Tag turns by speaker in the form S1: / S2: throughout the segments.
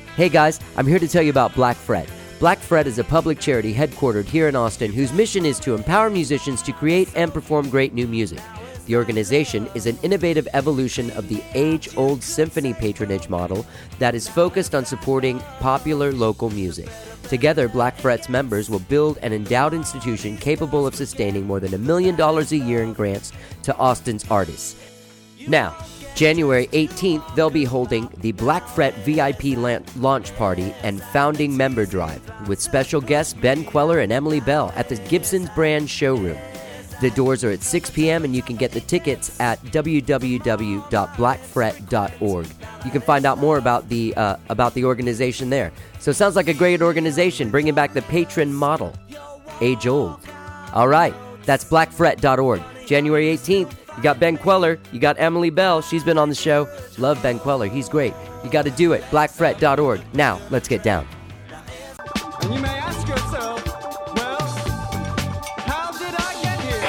S1: Hey guys, I'm here to tell you about Black Fret. Black Fret is a public charity headquartered here in Austin whose mission is to empower musicians to create and perform great new music. The organization is an innovative evolution of the age-old symphony patronage model that is focused on supporting popular local music. Together, Black Fret's members will build an endowed institution capable of sustaining more than $1 million a year in grants to Austin's artists. Now, January 18th, they'll be holding the Black Fret VIP launch party and founding member drive with special guests Ben Queller and Emily Bell at the Gibson's Brand showroom. The doors are at 6 p.m. and you can get the tickets at www.blackfret.org. You can find out more about the organization there. So it sounds like a great organization, bringing back the patron model, age old. All right, that's blackfret.org. January 18th, you got Ben Queller, you got Emily Bell. She's been on the show. Love Ben Queller. He's great. You got to do it. Blackfret.org. Now, let's get down.
S2: And you may ask yourself, well, how did I get here?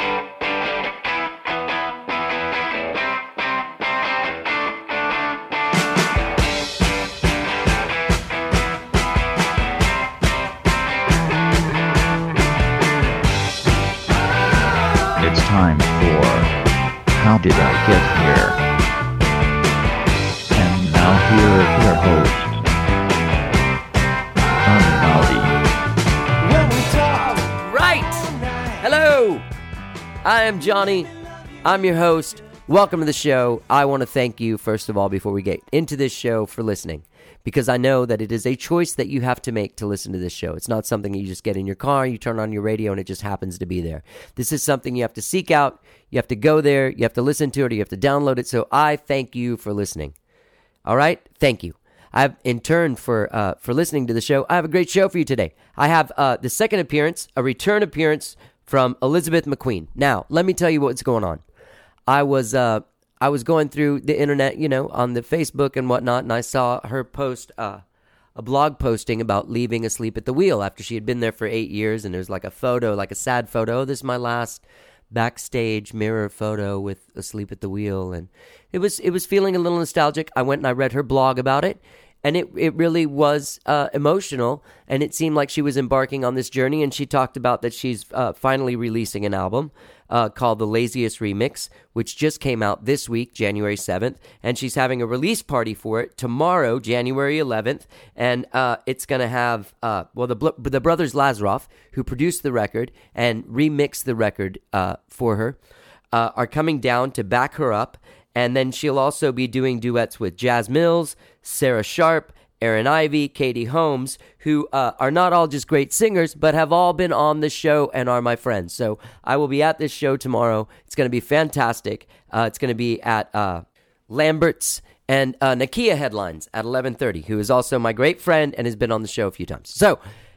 S3: It's time for How Did I Get Here? And now here is your host, Johnny Maldi.
S2: When we talk,
S1: Right. Hello. I am Johnny. I'm your host. Welcome to the show. I want to thank you, first of all, before we get into this show, for listening. Because I know that it is a choice that you have to make to listen to this show. It's not something you just get in your car, you turn on your radio, and it just happens to be there. This is something you have to seek out, you have to go there, you have to listen to it, or you have to download it. So I thank you for listening. All right? Thank you. I've, in turn, for listening to the show, I have a great show for you today. I have the second appearance, a return appearance from Elizabeth McQueen. Now, let me tell you what's going on. I was going through the internet, on the Facebook and whatnot, and I saw her post a blog posting about leaving Asleep at the Wheel after she had been there for 8 years, and there's like a photo, like a sad photo. Oh, this is my last backstage mirror photo with Asleep at the Wheel, and it was feeling a little nostalgic. I went and I read her blog about it, and it really was emotional, and it seemed like she was embarking on this journey, and she talked about that she's finally releasing an album called The Laziest Remix, which just came out this week, January 7th, and she's having a release party for it tomorrow, January 11th, and it's going to have, the brothers Lazaroff, who produced the record and remixed the record for her, are coming down to back her up, and then she'll also be doing duets with Jazz Mills, Sarah Sharp, Aaron Ivey, Katie Holmes, who are not all just great singers, but have all been on the show and are my friends. So I will be at this show tomorrow. It's going to be fantastic. It's going to be at Lambert's, and Nakia headlines at 11:30, who is also my great friend and has been on the show a few times. So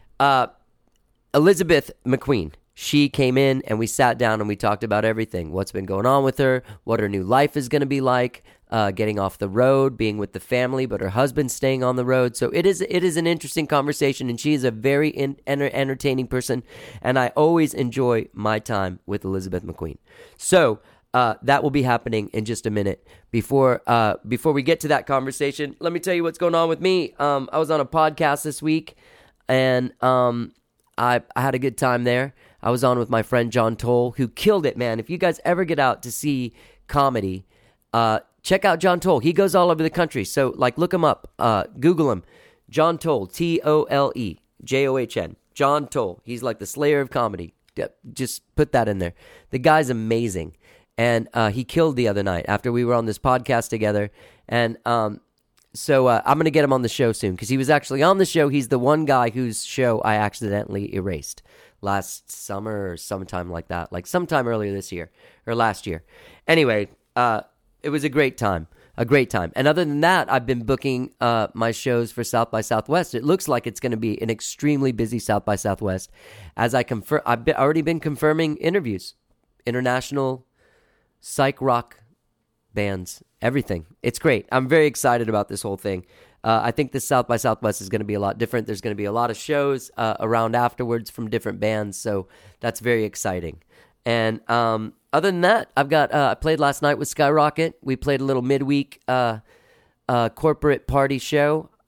S1: Elizabeth McQueen, she came in and we sat down and we talked about everything. What's been going on with her, what her new life is going to be like, getting off the road, being with the family, but her husband staying on the road. So it is an interesting conversation, and she is a very entertaining person, and I always enjoy my time with Elizabeth McQueen. So that will be happening in just a minute. Before we get to that conversation, let me tell you what's going on with me. I was on a podcast this week, and I had a good time there. I was on with my friend John Toll, who killed it, man. If you guys ever get out to see comedy, check out John Toll. He goes all over the country. So, look him up. Google him. John Toll, Tole, John. John Toll. He's like the slayer of comedy. Just put that in there. The guy's amazing. And he killed the other night after we were on this podcast together. And so I'm going to get him on the show soon because he was actually on the show. He's the one guy whose show I accidentally erased last summer or sometime like that, like sometime earlier this year or last year. Anyway, it was a great time. And other than that, I've been booking my shows for South by Southwest. It looks like it's going to be an extremely busy South by Southwest. As I've already been confirming interviews, international psych rock bands, everything. It's great. I'm very excited about this whole thing. I think this South by Southwest is going to be a lot different. There's going to be a lot of shows around afterwards from different bands, so that's very exciting. And other than that, I played last night with Skyrocket. We played a little midweek corporate party show,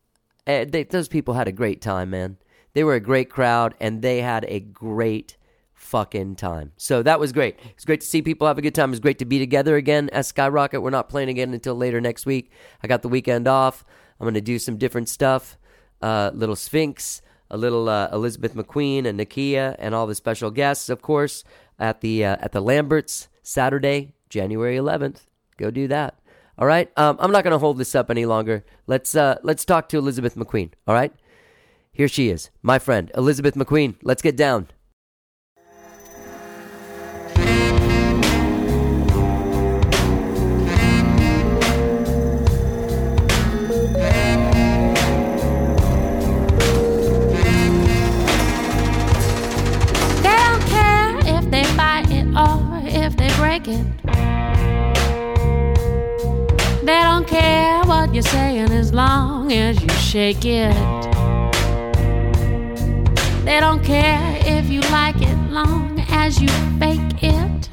S1: those people had a great time, man. They were a great crowd, and they had a great fucking time. So that was great. It's great to see people have a good time. It's great to be together again at Skyrocket. We're not playing again until later next week. I got the weekend off. I'm going to do some different stuff. Little Sphinx, a little Elizabeth McQueen and Nakia, and all the special guests, of course, at the Lamberts Saturday, January 11th. Go do that. All right. I'm not going to hold this up any longer. Let's talk to Elizabeth McQueen. All right. Here she is, my friend Elizabeth McQueen. Let's get down.
S4: They don't care what you're saying as long as you shake it. They don't care if you like it long as you fake it.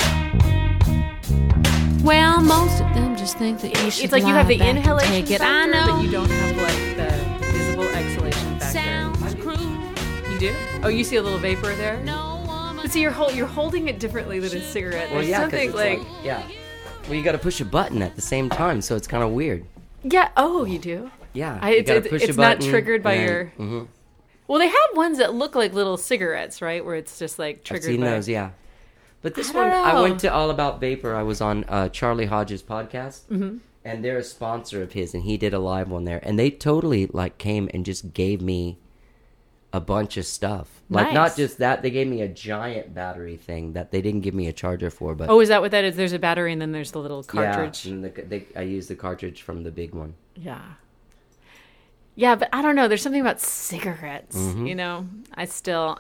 S4: Well, most of them just think that you should.
S5: It's like you have the
S4: lie back and
S5: inhalation
S4: take it.
S5: factor,
S4: I know.
S5: but you don't have like the visible exhalation factor.
S4: Sounds cruel.
S5: You do? Oh, you see a little vapor there?
S4: No woman.
S5: But see, you're holding it differently than a cigarette.
S1: Well,
S5: There's
S1: yeah, 'cause
S5: something
S1: it's
S5: like
S1: yeah. Well, you got to push a button at the same time, so it's kind of weird.
S5: yeah. Oh, you do.
S1: Yeah,
S5: It's not triggered by your.
S1: Mm-hmm.
S5: Well, they have ones that look like little cigarettes, right? Where it's just like
S1: I've
S5: triggered
S1: seen
S5: by.
S1: those, yeah. But this
S5: I don't
S1: one, I
S5: know.
S1: went to All About Vapor. I was on Charlie Hodges' podcast, and they're a sponsor of his, and he did a live one there, and they totally like came and just gave me a bunch of stuff. Like
S5: Nice.
S1: not just that, they gave me a giant battery thing that they didn't give me a charger for. But
S5: Oh, is that what that is? There's a battery and then there's the little cartridge.
S1: Yeah, and I used the cartridge from the big one.
S5: Yeah. Yeah, but I don't know. There's something about cigarettes,
S1: Mm-hmm.
S5: you know. I still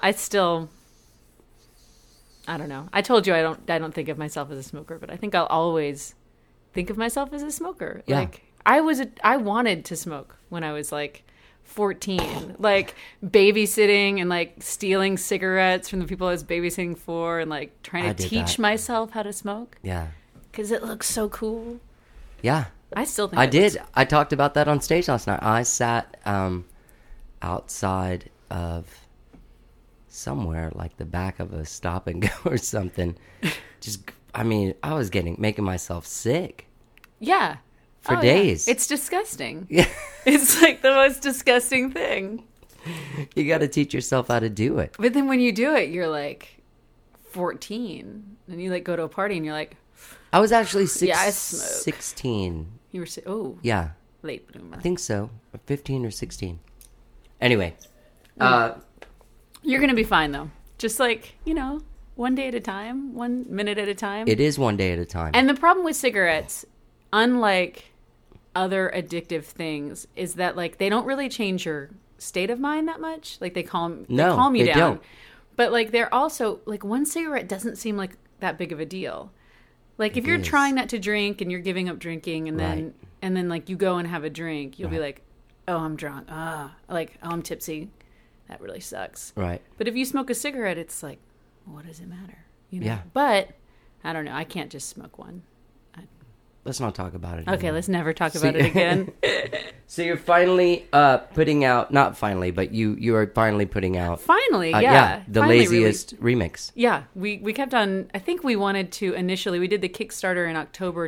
S5: I don't know. I told you I don't think of myself as a smoker, but I think I'll always think of myself as a smoker.
S1: Yeah.
S5: Like I wanted to smoke when I was like 14, like babysitting and like stealing cigarettes from the people I was babysitting for and like trying
S1: I
S5: to
S1: did
S5: teach
S1: that.
S5: myself how to smoke
S1: Yeah.
S5: cuz it looks so cool.
S1: Yeah.
S5: I still think
S1: I
S5: it
S1: did.
S5: looks-
S1: I talked about that on stage last night. I sat outside of somewhere like the back of a stop and go or something. I was making myself sick
S5: Yeah.
S1: for
S5: Oh, yeah.
S1: days.
S5: It's disgusting.
S1: Yeah.
S5: It's like the most disgusting thing.
S1: You got to teach yourself how to do it.
S5: But then when you do it, you're like 14 and you like go to a party and you're like,
S1: I was actually
S5: Yeah, I smoke.
S1: 16.
S5: you were oh,
S1: Yeah,
S5: late bloomer.
S1: I think so. 15 or 16. Anyway,
S5: You're going to be fine though. Just like, you know, one day at a time, 1 minute at a time.
S1: it is one day at a time.
S5: And the problem with cigarettes, unlike other addictive things, is that like they don't really change your state of mind that much. Like they calm you
S1: they
S5: down.
S1: don't.
S5: But like they're also like one cigarette doesn't seem like that big of a deal. Like if
S1: It
S5: you're
S1: is.
S5: trying not to drink and you're giving up drinking and
S1: Right.
S5: then like you go and have a drink, you'll be
S1: Right.
S5: like, "Oh, I'm drunk. I'm tipsy." That really sucks.
S1: Right.
S5: But if you smoke a cigarette, it's like, what does it matter? You know?
S1: Yeah.
S5: But I don't know. I can't just smoke one.
S1: Let's not talk about it
S5: Okay,
S1: anymore.
S5: let's never talk about it again.
S1: So you're finally putting out, not finally, but you are finally putting out
S5: Finally,
S1: the
S5: finally
S1: Laziest remix.
S5: Yeah, we kept on. I think we wanted to initially. We did the Kickstarter in October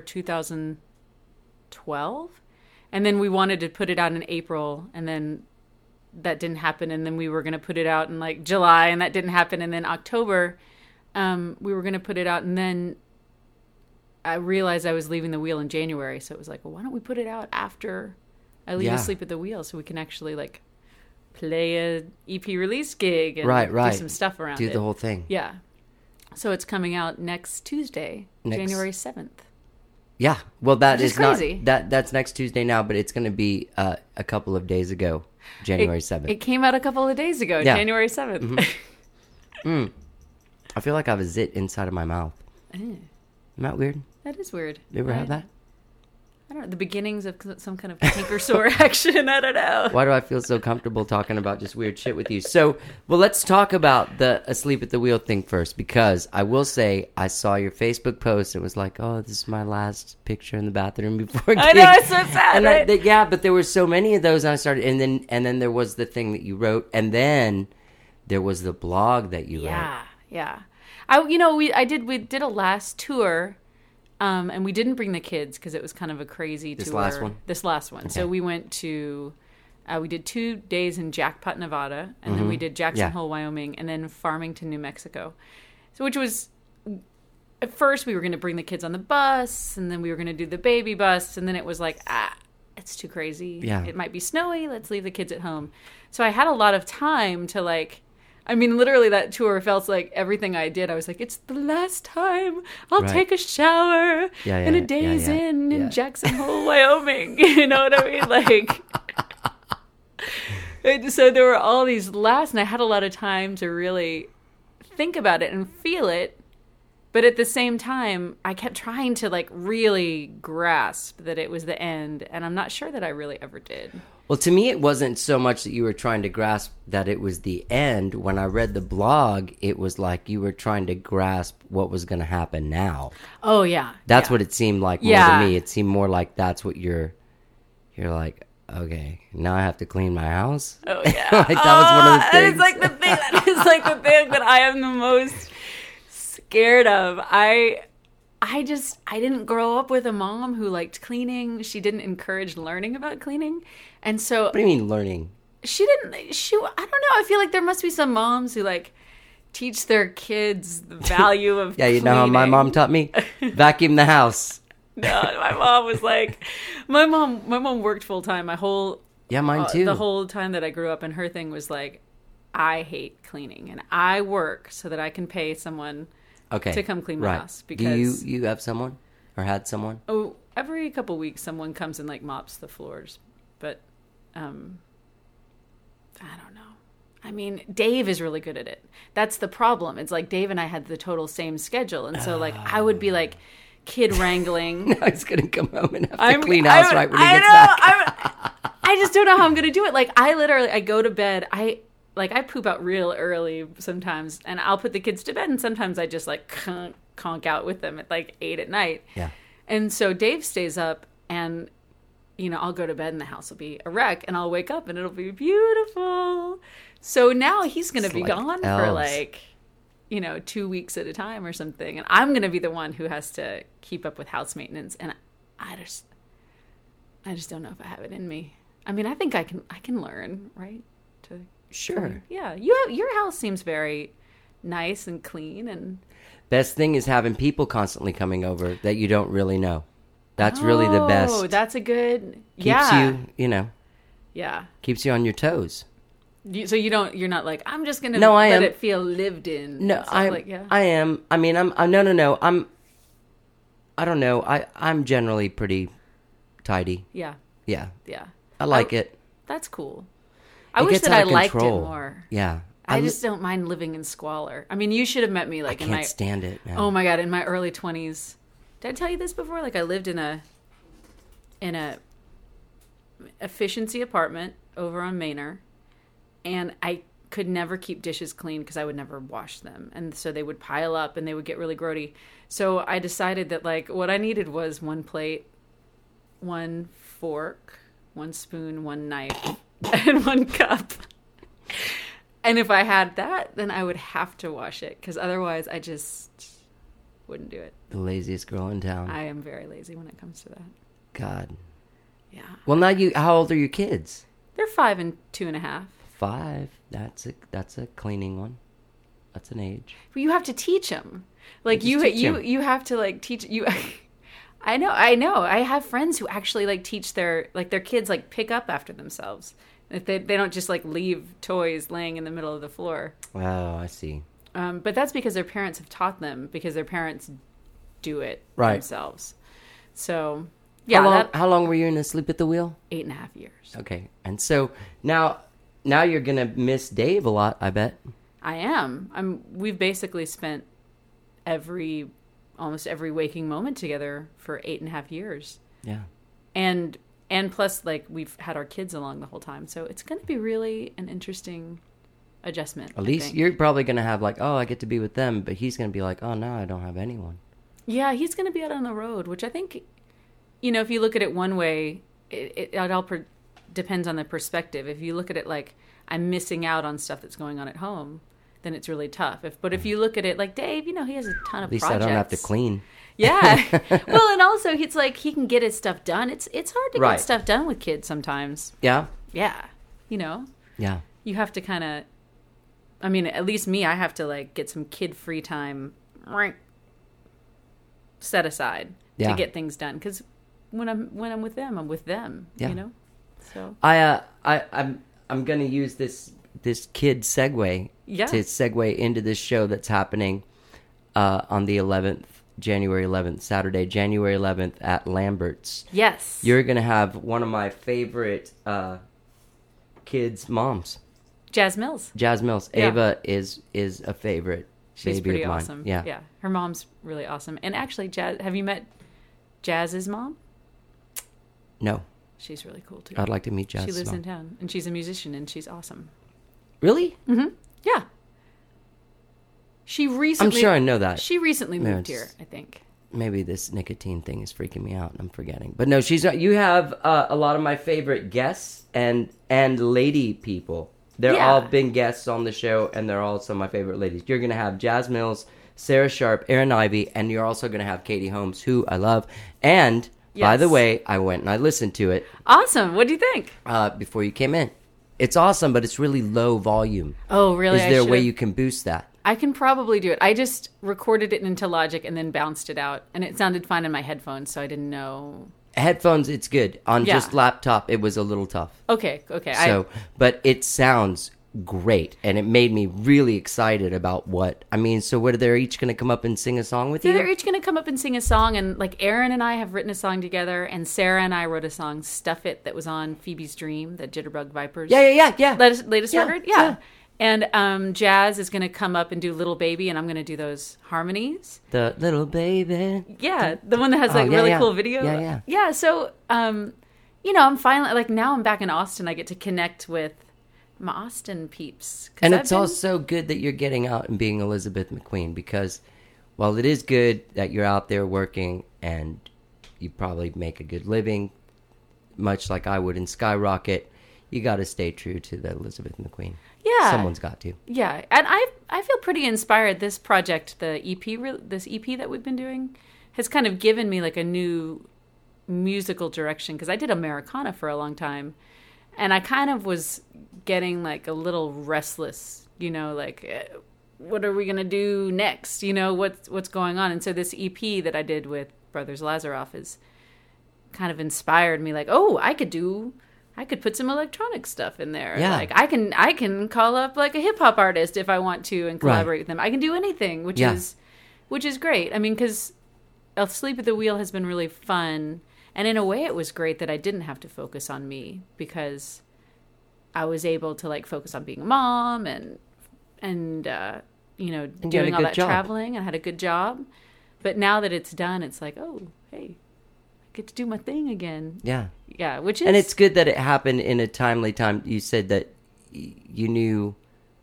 S5: 2012, and then we wanted to put it out in April, and then that didn't happen. And then we were going to put it out in like July, and that didn't happen. And then October, we were going to put it out, and then I realized I was leaving the wheel in January, so it was like, well, why don't we put it out after I leave
S1: Yeah.
S5: Asleep at the Wheel, so we can actually like play a EP release gig and
S1: Right.
S5: do some stuff around
S1: Do
S5: it.
S1: the whole thing.
S5: Yeah. So it's coming out next Tuesday, January 7th.
S1: Yeah. Well, that
S5: Which is
S1: is not
S5: crazy.
S1: that's next Tuesday now, but it's going to be a couple of days ago, January 7th.
S5: It came out a couple of days ago,
S1: Yeah.
S5: January 7th.
S1: I feel like I have a zit inside of my mouth. Isn't that weird?
S5: That is weird.
S1: You ever have
S5: Right?
S1: that?
S5: I don't know, the beginnings of some kind of tinker sore action. I don't know.
S1: Why do I feel so comfortable talking about just weird shit with you? So, well, let's talk about the asleep at the wheel thing first, because I will say I saw your Facebook post. It was like, oh, this is my last picture in the bathroom before
S5: I know, it's so sad,
S1: and
S5: right?
S1: yeah, but there were so many of those, and I started, and then there was the thing that you wrote, and then there was the blog that you wrote.
S5: Yeah. We did a last tour. And we didn't bring the kids because it was kind of a crazy tour. This last one.
S1: Okay.
S5: So we went to, we did 2 days in Jackpot, Nevada, and then we did Jackson Hole, Wyoming, and then Farmington, New Mexico. So which was, at first we were going to bring the kids on the bus, and then we were going to do the baby bus, and then it was like, it's too crazy.
S1: Yeah.
S5: It might be snowy. Let's leave the kids at home. So I had a lot of time to literally that tour felt like everything I did. I was like, it's the last time I'll take a shower in a Days Inn in Jackson Hole, Wyoming. You know what I mean? So there were all these lasts, and I had a lot of time to really think about it and feel it. But at the same time, I kept trying to really grasp that it was the end. And I'm not sure that I really ever did.
S1: Well, to me, it wasn't so much that you were trying to grasp that it was the end. When I read the blog, it was like you were trying to grasp what was going to happen now.
S5: Oh, yeah.
S1: That's what it seemed like more to me. It seemed more like that's what you're like, okay, now I have to clean my house?
S5: Oh, yeah.
S1: That was one of the things.
S5: It's like the thing. That is like the thing that I am the most scared of. I didn't grow up with a mom who liked cleaning. She didn't encourage learning about cleaning. And so...
S1: What do you mean learning?
S5: I don't know. I feel like there must be some moms who teach their kids the value of
S1: Yeah, you know how my mom taught me? Vacuum the house.
S5: No, my mom was my mom worked full time.
S1: Mine too.
S5: The whole time that I grew up, and her thing was I hate cleaning, and I work so that I can pay someone to come clean my house. Because
S1: do you have someone or had someone?
S5: Oh, every couple weeks someone comes and mops the floors, but I don't know. I mean, Dave is really good at it. That's the problem. It's Dave and I had the total same schedule, and so I would be kid wrangling.
S1: Now he's gonna come home and have to clean house right when he gets back.
S5: I just don't know how I'm gonna do it. I go to bed. I poop out real early sometimes, and I'll put the kids to bed, and sometimes I just conk out with them at 8 at night.
S1: Yeah.
S5: And so Dave stays up, and I'll go to bed and the house will be a wreck, and I'll wake up and it'll be beautiful. So now he's going to be gone for 2 weeks at a time or something, and I'm going to be the one who has to keep up with house maintenance, and I just don't know if I have it in me. I mean, I think I can learn, right?
S1: Sure.
S5: Yeah. Your house seems very nice and clean, and
S1: best thing is having people constantly coming over that you don't really know. That's really the best.
S5: Oh, that's a good.
S1: Keeps you,
S5: Yeah.
S1: Keeps you on your toes.
S5: So you're not I'm just gonna
S1: let
S5: it feel lived in.
S1: No,
S5: so
S1: I am. I mean, no. I don't know. I'm generally pretty tidy.
S5: Yeah.
S1: Yeah.
S5: Yeah.
S1: I like it.
S5: That's cool. I wish that I liked it more.
S1: Yeah.
S5: I just don't mind living in squalor. I mean, you should have met me
S1: I can't stand it, man.
S5: Oh my God, in my early 20s. Did I tell you this before? I lived in a efficiency apartment over on Manor, and I could never keep dishes clean because I would never wash them, and so they would pile up and they would get really grody. So I decided that what I needed was one plate, one fork, one spoon, one knife, and one cup. And if I had that, then I would have to wash it, because otherwise I just wouldn't do it.
S1: The laziest girl in town.
S5: I am very lazy when it comes to that.
S1: God.
S5: Yeah.
S1: Well, now how old are your kids?
S5: They're 5 and 2.5.
S1: 5. That's a cleaning one. That's an age.
S5: But you have to teach them. You have to teach you. I know. I have friends who actually teach their kids pick up after themselves. If they don't just leave toys laying in the middle of the floor.
S1: Oh, I see.
S5: But that's because their parents have taught them, because their parents do it themselves. So, yeah.
S1: How long were you in Asleep at the Wheel?
S5: 8.5 years.
S1: Okay. And so now you're going to miss Dave a lot, I bet.
S5: I am. We've basically spent almost every waking moment together for 8.5 years.
S1: Yeah.
S5: and plus, like, we've had our kids along the whole time, so it's going to be really an interesting adjustment.
S1: At least you're probably going to have like, oh, I get to be with them, but he's going to be like, oh, no, I don't have anyone.
S5: Yeah, he's going to be out on the road, which I think, you know, if you look at it one way, it all depends on the perspective. If you look at it like I'm missing out on stuff that's going on at home, then it's really tough. But if you look at it like Dave, you know, he has a ton of projects.
S1: At least I don't have to clean.
S5: Yeah. Well, and also it's like he can get his stuff done. It's hard to
S1: Right.
S5: get stuff done with kids sometimes.
S1: Yeah?
S5: Yeah. You know,
S1: Yeah.
S5: you have to kind of, I mean, at least me, I have to like get some kid free time set aside
S1: Yeah.
S5: to get things done. Because when I'm with them, I'm with them,
S1: Yeah.
S5: you know? So
S1: I'm going to use this kid segue
S5: Yeah.
S1: to segue into this show that's happening on the 11th, January 11th, Saturday, January 11th at Lambert's.
S5: yes.
S1: You're going to have one of my favorite kids' moms,
S5: Jazz Mills.
S1: Jazz Mills.
S5: Yeah.
S1: Ava is a favorite
S5: She's
S1: baby
S5: pretty
S1: of mine.
S5: awesome.
S1: Yeah.
S5: Yeah. Her mom's really awesome. And actually, Jazz, have you met Jazz's mom?
S1: No,
S5: She's really cool too.
S1: I'd like to meet Jazz.
S5: She lives in town, and she's a musician, and she's awesome.
S1: Really?
S5: Yeah. She recently.
S1: I'm sure I know that.
S5: She recently
S1: No,
S5: moved
S1: it's-
S5: here, I think.
S1: Maybe this nicotine thing is freaking me out and I'm forgetting. But no, you have a lot of my favorite guests and lady people. They're
S5: Yeah.
S1: all been guests on the show, and they're also my favorite ladies. You're going to have Jazz Mills, Sarah Sharp, Erin Ivey, and you're also going to have Katie Holmes, who I love. And, by
S5: Yes.
S1: the way, I went and I listened to it
S5: Awesome. What do you think?
S1: before you came in. It's awesome, but it's really low volume.
S5: Oh, really?
S1: Is there a way
S5: should've-
S1: you can boost that?
S5: I can probably do it. I just recorded it into Logic and then bounced it out, and it sounded fine in my headphones, so I didn't know.
S1: Headphones, it's good. On
S5: Yeah.
S1: just laptop, it was a little tough.
S5: Okay.
S1: So, but it sounds great, and it made me really excited about so what, they're each going to come up and sing a song with
S5: So
S1: you?
S5: they're each going to come up and sing a song, and like Erin and I have written a song together, and Sarah and I wrote a song, Stuff It, that was on Phoebe's Dream, that Jitterbug Vipers.
S1: Yeah.
S5: Latest
S1: Yeah,
S5: record?
S1: yeah.
S5: And Jazz is going to come up and do Little Baby, and I'm going to do those harmonies.
S1: The little baby.
S5: Yeah, the one that has like
S1: Oh, yeah,
S5: really
S1: yeah.
S5: cool video.
S1: Yeah.
S5: Yeah, so, I'm finally, like, now I'm back in Austin. I get to connect with my Austin peeps. 'Cause
S1: And
S5: I've
S1: it's
S5: been-
S1: also good that you're getting out and being Elizabeth McQueen, because while it is good that you're out there working and you probably make a good living, much like I would in Skyrocket, you got to stay true to the Elizabeth McQueen.
S5: Yeah.
S1: Someone's got to.
S5: Yeah, and I feel pretty inspired. This project, the this EP that we've been doing, has kind of given me like a new musical direction, because I did Americana for a long time, and I kind of was getting like a little restless, like what are we gonna do next? What's going on? And so this EP that I did with Brothers Lazaroff has kind of inspired me. Like, oh, I could put some electronic stuff in there.
S1: Yeah.
S5: Like I can call up like a hip hop artist if I want to and collaborate with them. I can do anything, which is great. I mean, because Asleep at the Wheel has been really fun, and in a way, it was great that I didn't have to focus on me, because I was able to like focus on being a mom and doing all
S1: good
S5: that
S1: job.
S5: traveling. I had a good job, but now that it's done, it's like, oh, hey, I get to do my thing again.
S1: Yeah.
S5: Yeah, which is
S1: And it's good that it happened in a timely time. You said that you knew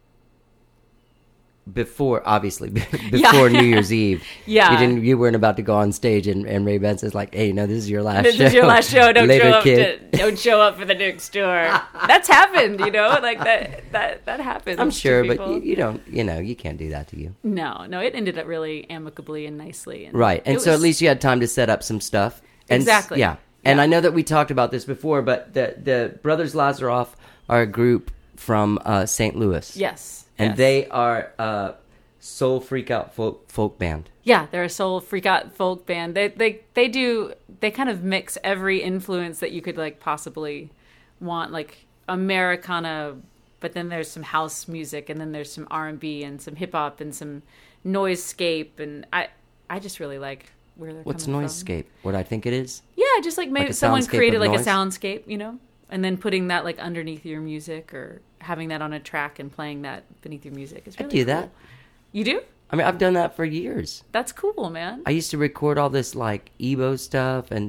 S1: before New Year's Eve.
S5: Yeah.
S1: You weren't about to go on stage and Ray Benson's like, hey, no, this is your last show.
S5: This is your last show. Don't
S1: Later,
S5: show up.
S1: kid.
S5: Don't show up for the next tour. That's happened, like that happens.
S1: I'm sure,
S5: to
S1: but
S5: people.
S1: you don't, you can't do that to you.
S5: No, it ended up really amicably and nicely. And
S1: Right. And
S5: it
S1: so at
S5: was-
S1: least you had time to set up some stuff. And
S5: Exactly.
S1: Yeah. And
S5: Yeah.
S1: I know that we talked about this before, but the Brothers Lazaroff are a group from St. Louis.
S5: Yes,
S1: And
S5: yes.
S1: they are soul freak out folk band.
S5: Yeah, they're a soul freak out folk band. They kind of mix every influence that you could like possibly want, like Americana, but then there's some house music, and then there's some R&B and some hip hop and some noisescape, and I just really like where they're
S1: What's
S5: coming
S1: noisescape? What I think it is?
S5: Yeah, just like maybe
S1: a
S5: someone
S1: soundscape
S5: created
S1: of
S5: like
S1: noise?
S5: a soundscape, and then putting that like underneath your music, or having that on a track and playing that beneath your music. It's
S1: I
S5: really
S1: do
S5: cool.
S1: that.
S5: You do?
S1: I mean, I've done that for years.
S5: That's cool, man.
S1: I used to record all this like Ebo stuff and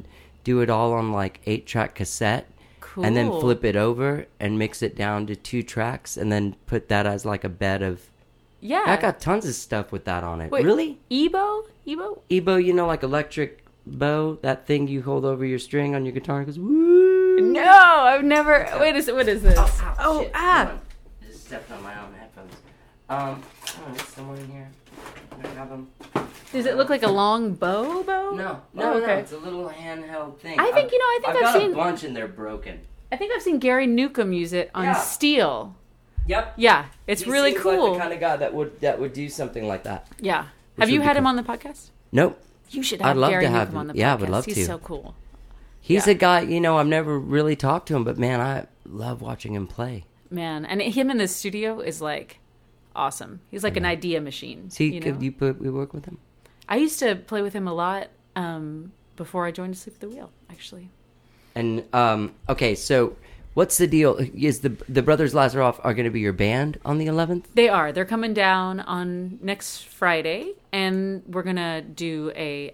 S1: do it all on like 8-track cassette.
S5: Cool.
S1: And then flip it over and mix it down to 2 tracks and then put that as like a bed of...
S5: Yeah.
S1: I got tons of stuff with that on it.
S5: Wait,
S1: Really?
S5: Ebo?
S1: Ebo, like electric bow, that thing you hold over your string on your guitar and it goes woo.
S5: No, I've never. What is this?
S1: Oh, shit.
S5: ah.
S1: Hold on. I just stepped on my own headphones. Hold on, is someone in here? Can I have them?
S5: Does it look like a long bow?
S1: No,
S5: okay.
S1: it's a little handheld thing.
S5: I think
S1: I've
S5: I've
S1: got
S5: seen
S1: a bunch and they're broken.
S5: I think I've seen Gary Newcomb use it on
S1: Yeah.
S5: steel.
S1: Yep.
S5: Yeah, it's
S1: He
S5: really
S1: seems
S5: cool.
S1: like the kind of guy that would do something like that.
S5: Yeah.
S1: Which
S5: Have you
S1: would be
S5: had him
S1: cool.
S5: on the podcast?
S1: Nope.
S5: You should
S1: I'd
S5: have
S1: love
S5: Gary
S1: to have
S5: Newcomb on the
S1: him.
S5: podcast.
S1: Yeah, I would love
S5: He's
S1: to.
S5: so cool.
S1: He's
S5: Yeah.
S1: a guy, I've never really talked to him, but man, I love watching him play.
S5: Man, and him in the studio is like awesome. He's like an idea machine.
S1: See,
S5: you know?
S1: we work with him?
S5: I used to play with him a lot before I joined Sleep at the Wheel, actually.
S1: And, okay, so what's the deal? Is the Brothers Lazaroff are going to be your band on the 11th?
S5: They are. They're coming down on next Friday, and we're going to do a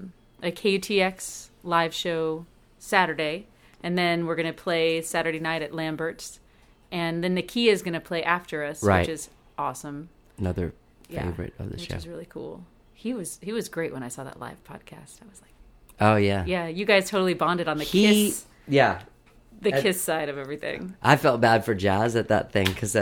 S5: KUTX live show Saturday, and then we're going to play Saturday night at Lambert's, and then Nakia is going to play after us,
S1: Right.
S5: which is awesome.
S1: Another
S5: Yeah,
S1: favorite of the
S5: which
S1: show.
S5: is really cool. He was great when I saw that live podcast. I was like,
S1: Oh, yeah.
S5: yeah, you guys totally bonded on the Kiss side of everything.
S1: I felt bad for Jazz at that thing because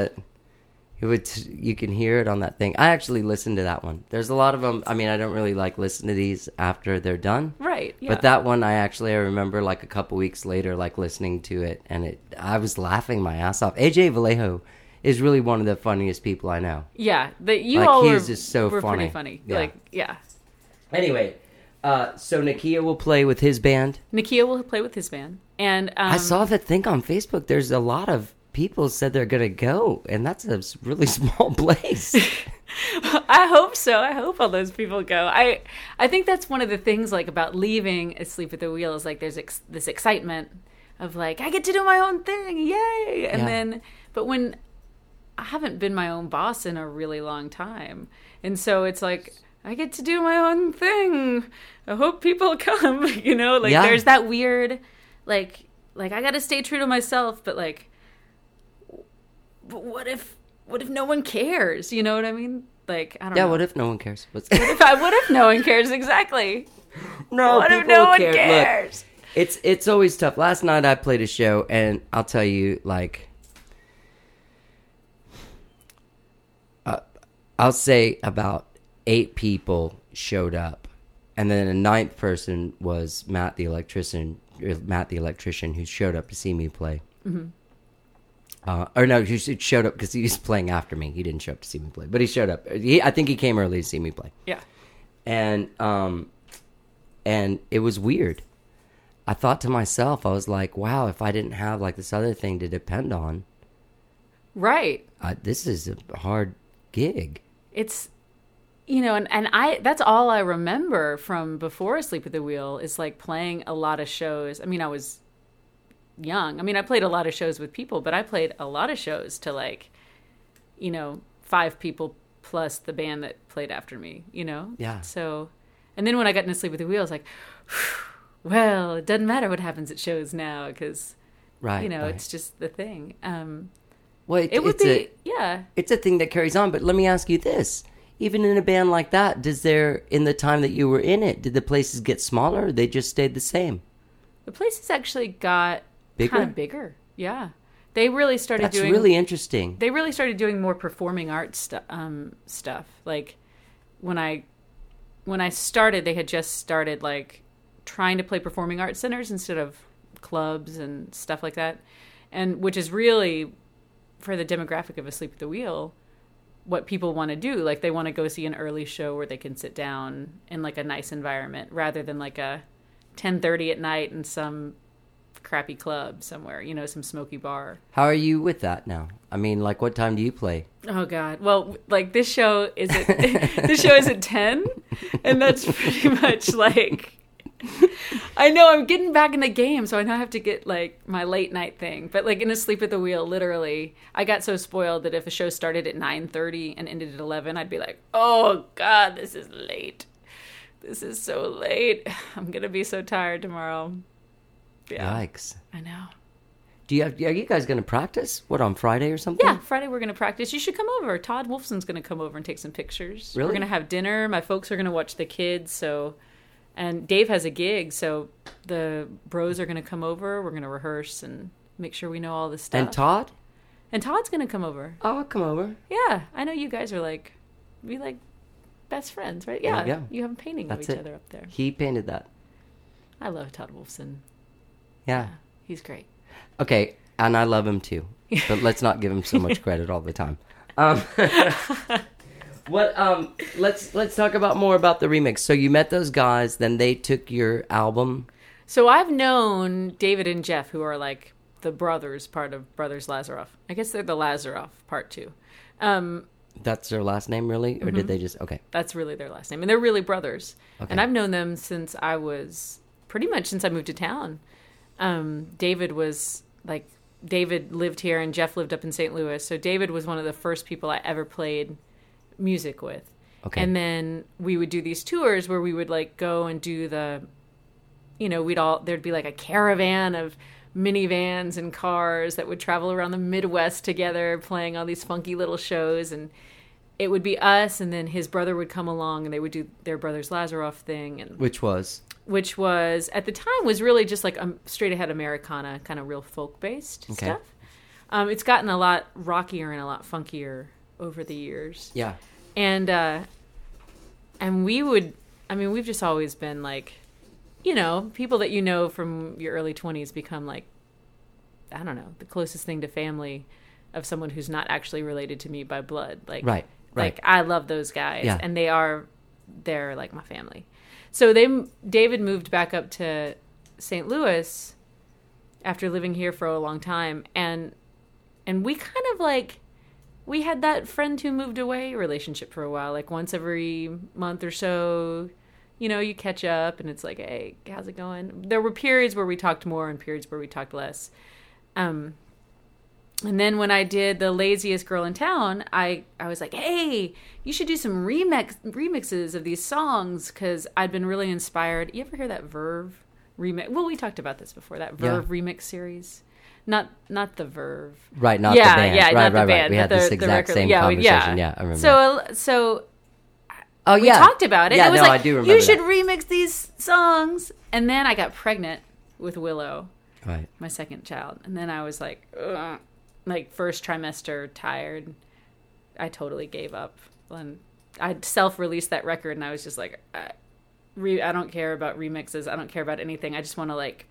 S1: you can hear it on that thing. I actually listened to that one. There's a lot of them. I mean, I don't really like listen to these after they're done.
S5: Right. Yeah.
S1: But that one, I remember like a couple weeks later, like listening to it, and I was laughing my ass off. AJ Vallejo is really one of the funniest people I know.
S5: Yeah, you
S1: Like,
S5: all
S1: he's
S5: were,
S1: just so
S5: were
S1: funny.
S5: pretty funny.
S1: Yeah.
S5: Like, yeah.
S1: Anyway, so Nakia will play with his band.
S5: Nakia will play with his band. And
S1: I saw that thing on Facebook. There's a lot of people said they're going to go, and that's a really small place.
S5: I hope so. I hope all those people go. I think that's one of the things like about leaving Asleep at the Wheel is like there's this excitement of like I get to do my own thing, yay! And
S1: Yeah.
S5: then, but when I haven't been my own boss in a really long time, and so it's like I get to do my own thing. I hope people come. Like
S1: Yeah.
S5: there's that weird, like I got to stay true to myself, but like, but what if no one cares? You know what I mean? Like I don't know.
S1: Yeah, what if no one cares?
S5: What if no one cares? Exactly.
S1: No,
S5: What if
S1: people
S5: no one
S1: care.
S5: cares?
S1: Look, it's always tough. Last night I played a show, and I'll tell you, like, I'll say about 8 people showed up, and then a 9th person was Matt the electrician, who showed up to see me play. Mm-hmm. Or no, he showed up because he was playing after me. He didn't show up to see me play, but he showed up. I think he came early to see me play.
S5: Yeah.
S1: And it was weird. I thought to myself, I was like, wow, if I didn't have like this other thing to depend on,
S5: Right.
S1: this is a hard gig.
S5: It's, and that's all I remember from before Asleep at the Wheel is like playing a lot of shows. I mean, I was young. I mean, I played a lot of shows with people, but I played a lot of shows to like, 5 people plus the band that played after me,
S1: Yeah.
S5: So, and then when I got into Sleep at the Wheel, I was like, well, it doesn't matter what happens at shows now because,
S1: Right. right.
S5: it's just the thing.
S1: Well,
S5: It would be, yeah.
S1: it's a thing that carries on. But let me ask you this: even in a band like that, in the time that you were in it, did the places get smaller? Or they just stayed the same?
S5: The places actually got
S1: Bigger?
S5: kind of bigger. Yeah. They really started
S1: That's
S5: doing
S1: really interesting.
S5: They really started doing more performing arts stuff. Like when I started, they had just started like trying to play performing arts centers instead of clubs and stuff like that. And which is really for the demographic of Asleep at the Wheel, what people want to do. Like they want to go see an early show where they can sit down in like a nice environment rather than like a 10:30 at night in some crappy club somewhere, some smoky bar.
S1: How are you with that now? I mean, like, what time do you play?
S5: Oh God. Well, like this show is at 10, and that's pretty much like I know I'm getting back in the game, so I now have to get like my late night thing. But like in Asleep at the Wheel, literally, I got so spoiled that if a show started at 9:30 and ended at 11, I'd be like, "Oh God, this is late. This is so late. I'm gonna be so tired tomorrow." Yeah.
S1: Yikes.
S5: I know.
S1: Are you guys going to practice? What, on Friday or something?
S5: Yeah, Friday we're going to practice. You should come over. Todd Wolfson's going to come over and take some pictures.
S1: Really?
S5: We're going to have dinner. My folks are going to watch the kids. And Dave has a gig, so the bros are going to come over. We're going to rehearse and make sure we know all this stuff.
S1: And Todd?
S5: And Todd's going to come over.
S1: Oh, I'll come over.
S5: Yeah, I know you guys are we best friends, right? Yeah,
S1: Yeah.
S5: You have a painting
S1: That's
S5: of each
S1: it.
S5: other up there.
S1: He painted that.
S5: I love Todd Wolfson.
S1: Yeah.
S5: He's great.
S1: Okay, and I love him too. But let's not give him so much credit all the time. Let's talk about more about the remix. So you met those guys, then they took your album.
S5: So I've known David and Jeff, who are like the brothers part of Brothers Lazaroff. I guess they're the Lazaroff part too.
S1: That's their last name, really? Or did they just... Okay.
S5: That's really their last name. And they're really brothers.
S1: Okay.
S5: And I've known them since I moved to town. David lived here and Jeff lived up in St. Louis. So David was one of the first people I ever played music with.
S1: Okay.
S5: And then we would do these tours where we would like go and do there'd be like a caravan of minivans and cars that would travel around the Midwest together playing all these funky little shows, and it would be us and then his brother would come along and they would do their Brothers Lazaroff thing, and
S1: Which was
S5: at the time was really just like a straight ahead Americana, kind of real folk based stuff. It's gotten a lot rockier and a lot funkier over the years.
S1: Yeah.
S5: And we've just always been like, people that you know from your early 20s become like, I don't know, the closest thing to family of someone who's not actually related to me by blood. Like,
S1: Right.
S5: Like I love those guys,
S1: Yeah.
S5: and they're like my family. So David moved back up to St. Louis after living here for a long time, and we kind of like, we had that friend who moved away relationship for a while, like once every month or so. You catch up and it's like, hey, how's it going? There were periods where we talked more and periods where we talked less. And then when I did The Laziest Girl in Town, I was like, hey, you should do some remixes of these songs, because I'd been really inspired. You ever hear that Verve remix? Well, we talked about this before, that Verve remix series. Not the Verve.
S1: Right, not the band.
S5: Yeah,
S1: right,
S5: not the
S1: right,
S5: band.
S1: right. We had this exact same conversation. Yeah, I remember.
S5: So
S1: oh,
S5: we
S1: yeah.
S5: talked about it.
S1: Yeah,
S5: It was
S1: no,
S5: like,
S1: I do remember
S5: you should
S1: that.
S5: remix these songs. And then I got pregnant with Willow,
S1: Right.
S5: my second child. And then I was like, ugh, like first trimester, tired. I totally gave up. And I self-released that record, and I was just like, I don't care about remixes. I don't care about anything. I just want to like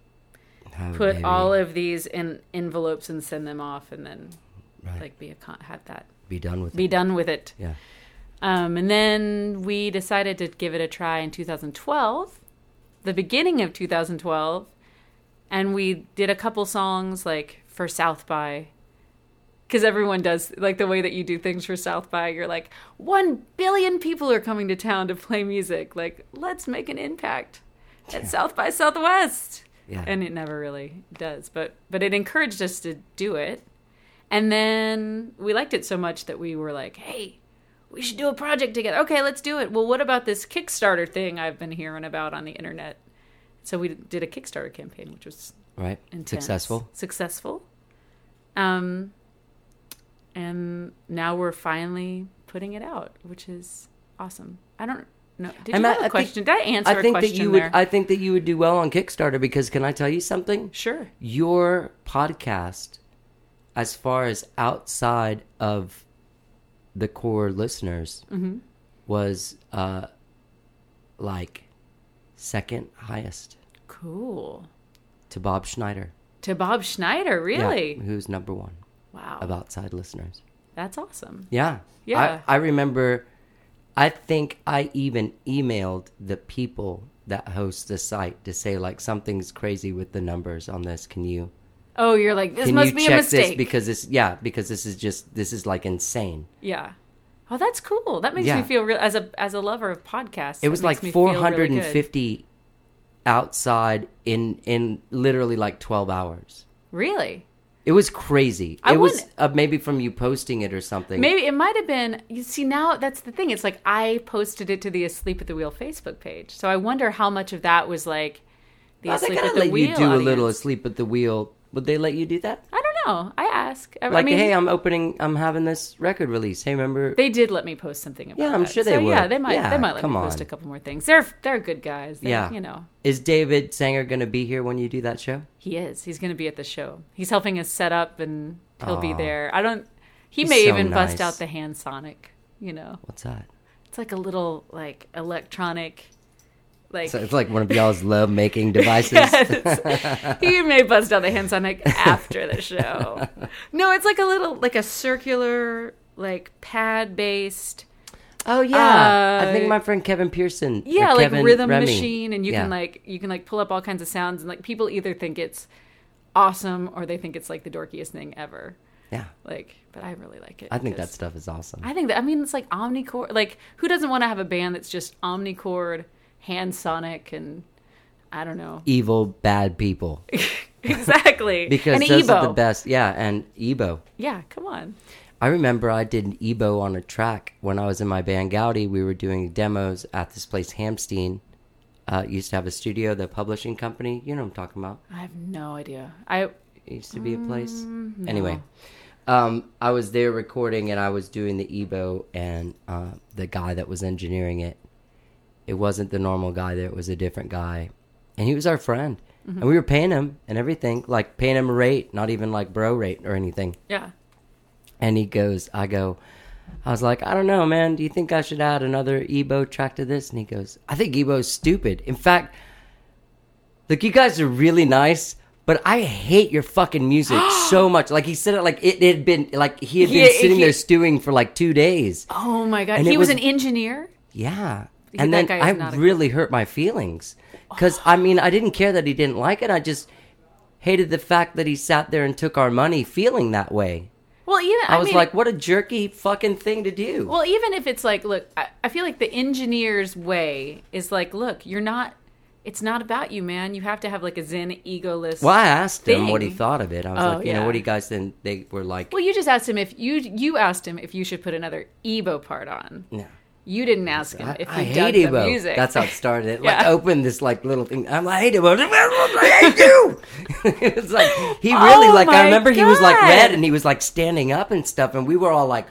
S5: put all of these in envelopes and send them off, and then like be
S1: done with it.
S5: Be done with it.
S1: Yeah.
S5: And then we decided to give it a try in 2012, the beginning of 2012, and we did a couple songs like for South by, because everyone does like the way that you do things for South by. You're like, 1 billion people are coming to town to play music. Like, let's make an impact at South by Southwest.
S1: Yeah.
S5: And it never really does, but it encouraged us to do it. And then we liked it so much that we were like, hey, we should do a project together. Okay, let's do it. Well, what about this Kickstarter thing I've been hearing about on the internet? So we did a Kickstarter campaign, which was intense. Successful. And now we're finally putting it out, which is awesome. I don't know. Did you have a question? Did I answer a question there?
S1: I think that you would do well on Kickstarter, because can I tell you something?
S5: Sure.
S1: Your podcast, as far as outside of the core listeners, was like second highest.
S5: Cool.
S1: To Bob Schneider.
S5: To Bob Schneider, really?
S1: Yeah, who's number one.
S5: Wow.
S1: Of outside listeners.
S5: That's awesome.
S1: Yeah.
S5: Yeah.
S1: I remember, I think I even emailed the people that host the site to say, like, something's crazy with the numbers on this. Can you...
S5: Oh, you're like, this must be a mistake.
S1: Because this is like insane.
S5: Yeah. Oh, that's cool. That makes me feel real as a lover of podcasts.
S1: It was like 450 outside in literally like 12 hours.
S5: Really?
S1: It was crazy. It was maybe from you posting it or something.
S5: Maybe it might have been. You see, now that's the thing. It's like I posted it to the Asleep at the Wheel Facebook page. So I wonder how much of that was like the
S1: They
S5: asleep
S1: gotta
S5: at the
S1: let
S5: wheel
S1: you do a little
S5: audience.
S1: asleep at the wheel. Would they let you do that?
S5: I don't know. I ask. I
S1: Like,
S5: mean,
S1: hey, I'm having this record release. Hey, remember?
S5: they did let me post something about
S1: Yeah, I'm
S5: that.
S1: sure they
S5: so, Yeah,
S1: would.
S5: they might.
S1: Yeah,
S5: they might let
S1: come
S5: me post
S1: on.
S5: a couple more things. They're good guys.
S1: Yeah.
S5: You know,
S1: Is David Sanger going to be here when you do that show?
S5: he is. He's going to be at the show. He's helping us set up, and he'll be
S1: Aw.
S5: there. He
S1: He's
S5: may
S1: so
S5: even bust
S1: nice.
S5: out the hand sonic. You know,
S1: What's that?
S5: it's like a little like electronic, like.
S1: So it's like one of y'all's love-making devices.
S5: Yes. He may bust out the hand sonic after the show. No, it's like a little, like a circular, like pad-based.
S1: Oh yeah, I
S5: Uh,
S1: think my friend Kevin Pearson. or
S5: Yeah, like
S1: Kevin
S5: rhythm
S1: Remy.
S5: machine, and you
S1: Yeah.
S5: can pull up all kinds of sounds, and like people either think it's awesome or they think it's like the dorkiest thing ever.
S1: Yeah,
S5: Like, but I really like it.
S1: I think that
S5: because
S1: stuff is awesome.
S5: I think that. I mean, it's like omnichord. Like, who doesn't want to have a band that's just omnichord, hand sonic, and I don't know.
S1: Evil, bad people.
S5: Exactly.
S1: Because
S5: and
S1: those
S5: Ebo.
S1: are the best. Yeah, and Ebo.
S5: Yeah, come on.
S1: I remember I did an Ebo on a track when I was in my band Gowdy. We were doing demos at this place, Hamstein. Used to have a studio, the publishing company. You know what I'm talking about.
S5: I have no idea.
S1: It used to be a place.
S5: No.
S1: Anyway, I was there recording and I was doing the Ebo, and the guy that was engineering it, it wasn't the normal guy there. It was a different guy. And he was our friend. And we were paying him and everything, like paying him a rate, not even like bro rate or anything.
S5: Yeah.
S1: And he goes, I was like, I don't know, man. Do you think I should add another Ebo track to this? And he goes, I think Ebo's stupid. In fact, look, you guys are really nice, but I hate your fucking music so much. Like, he said it like it had been, like he had been sitting there stewing for like 2 days.
S5: Oh my God.
S1: And
S5: He
S1: it
S5: was
S1: was-
S5: an engineer?
S1: Yeah.
S5: That
S1: And then
S5: guy is
S1: I
S5: not a-
S1: really hurt my feelings. Because, I mean, I didn't care that he didn't like it. I just hated the fact that he sat there and took our money feeling that way.
S5: Well, even
S1: I was
S5: mean,
S1: like, what a jerky fucking thing to do.
S5: well, even if it's like, look, I feel like the engineer's way is like, look, it's not about you, man. You have to have like a zen, egoless.
S1: Well, I asked him what he
S5: thing.
S1: thought of it. I was
S5: Oh,
S1: like, you know,
S5: yeah.
S1: what do you guys think? They were like,
S5: Well, you just asked him if you asked him if you should put another Ebo part on.
S1: no.
S5: You didn't ask him if
S1: I
S5: he dug
S1: hate
S5: the
S1: Ebo.
S5: music.
S1: That's how it started. It
S5: Yeah.
S1: like opened this like little thing. I'm like, I hate Ebo. I hate you. It was like he really
S5: Oh
S1: like. I
S5: my
S1: remember he was like
S5: God.
S1: red and he was like standing up and stuff, and we were all like,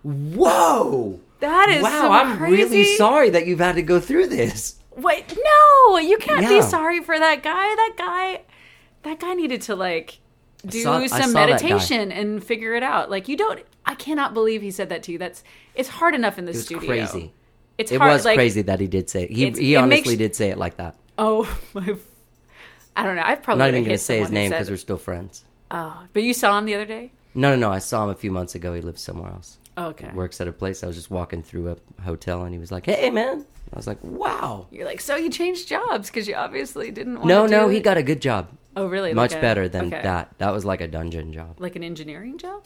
S1: whoa.
S5: That is
S1: wow.
S5: so
S1: I'm really
S5: crazy.
S1: sorry that you've had to go through this.
S5: Wait, no, you can't be
S1: Yeah.
S5: sorry for that guy. That guy needed to like do
S1: I
S5: some
S1: saw that guy.
S5: meditation and figure it out. Like I cannot believe he said that to you. It's hard enough in the
S1: It was
S5: studio.
S1: crazy.
S5: It's
S1: It
S5: hard,
S1: was
S5: like,
S1: crazy that he did say it. He
S5: it
S1: honestly
S5: makes-
S1: did say it like that.
S5: Oh my! I don't know. I've
S1: I'm
S5: probably
S1: not even
S5: going
S1: going to say his name because
S5: we're.
S1: we're still friends.
S5: Oh, but you saw him the other day.
S1: No. I saw him a few months ago. He lives somewhere else.
S5: Oh, okay.
S1: Works at a place. I was just walking through a hotel and he was like, hey, man. I was like, wow.
S5: You're like, so you changed jobs because you obviously didn't want
S1: No,
S5: to do
S1: he
S5: it?
S1: got a good job.
S5: Oh, really?
S1: Much
S5: Like a-
S1: better than
S5: okay.
S1: that. That was like a dungeon job.
S5: Like an engineering job?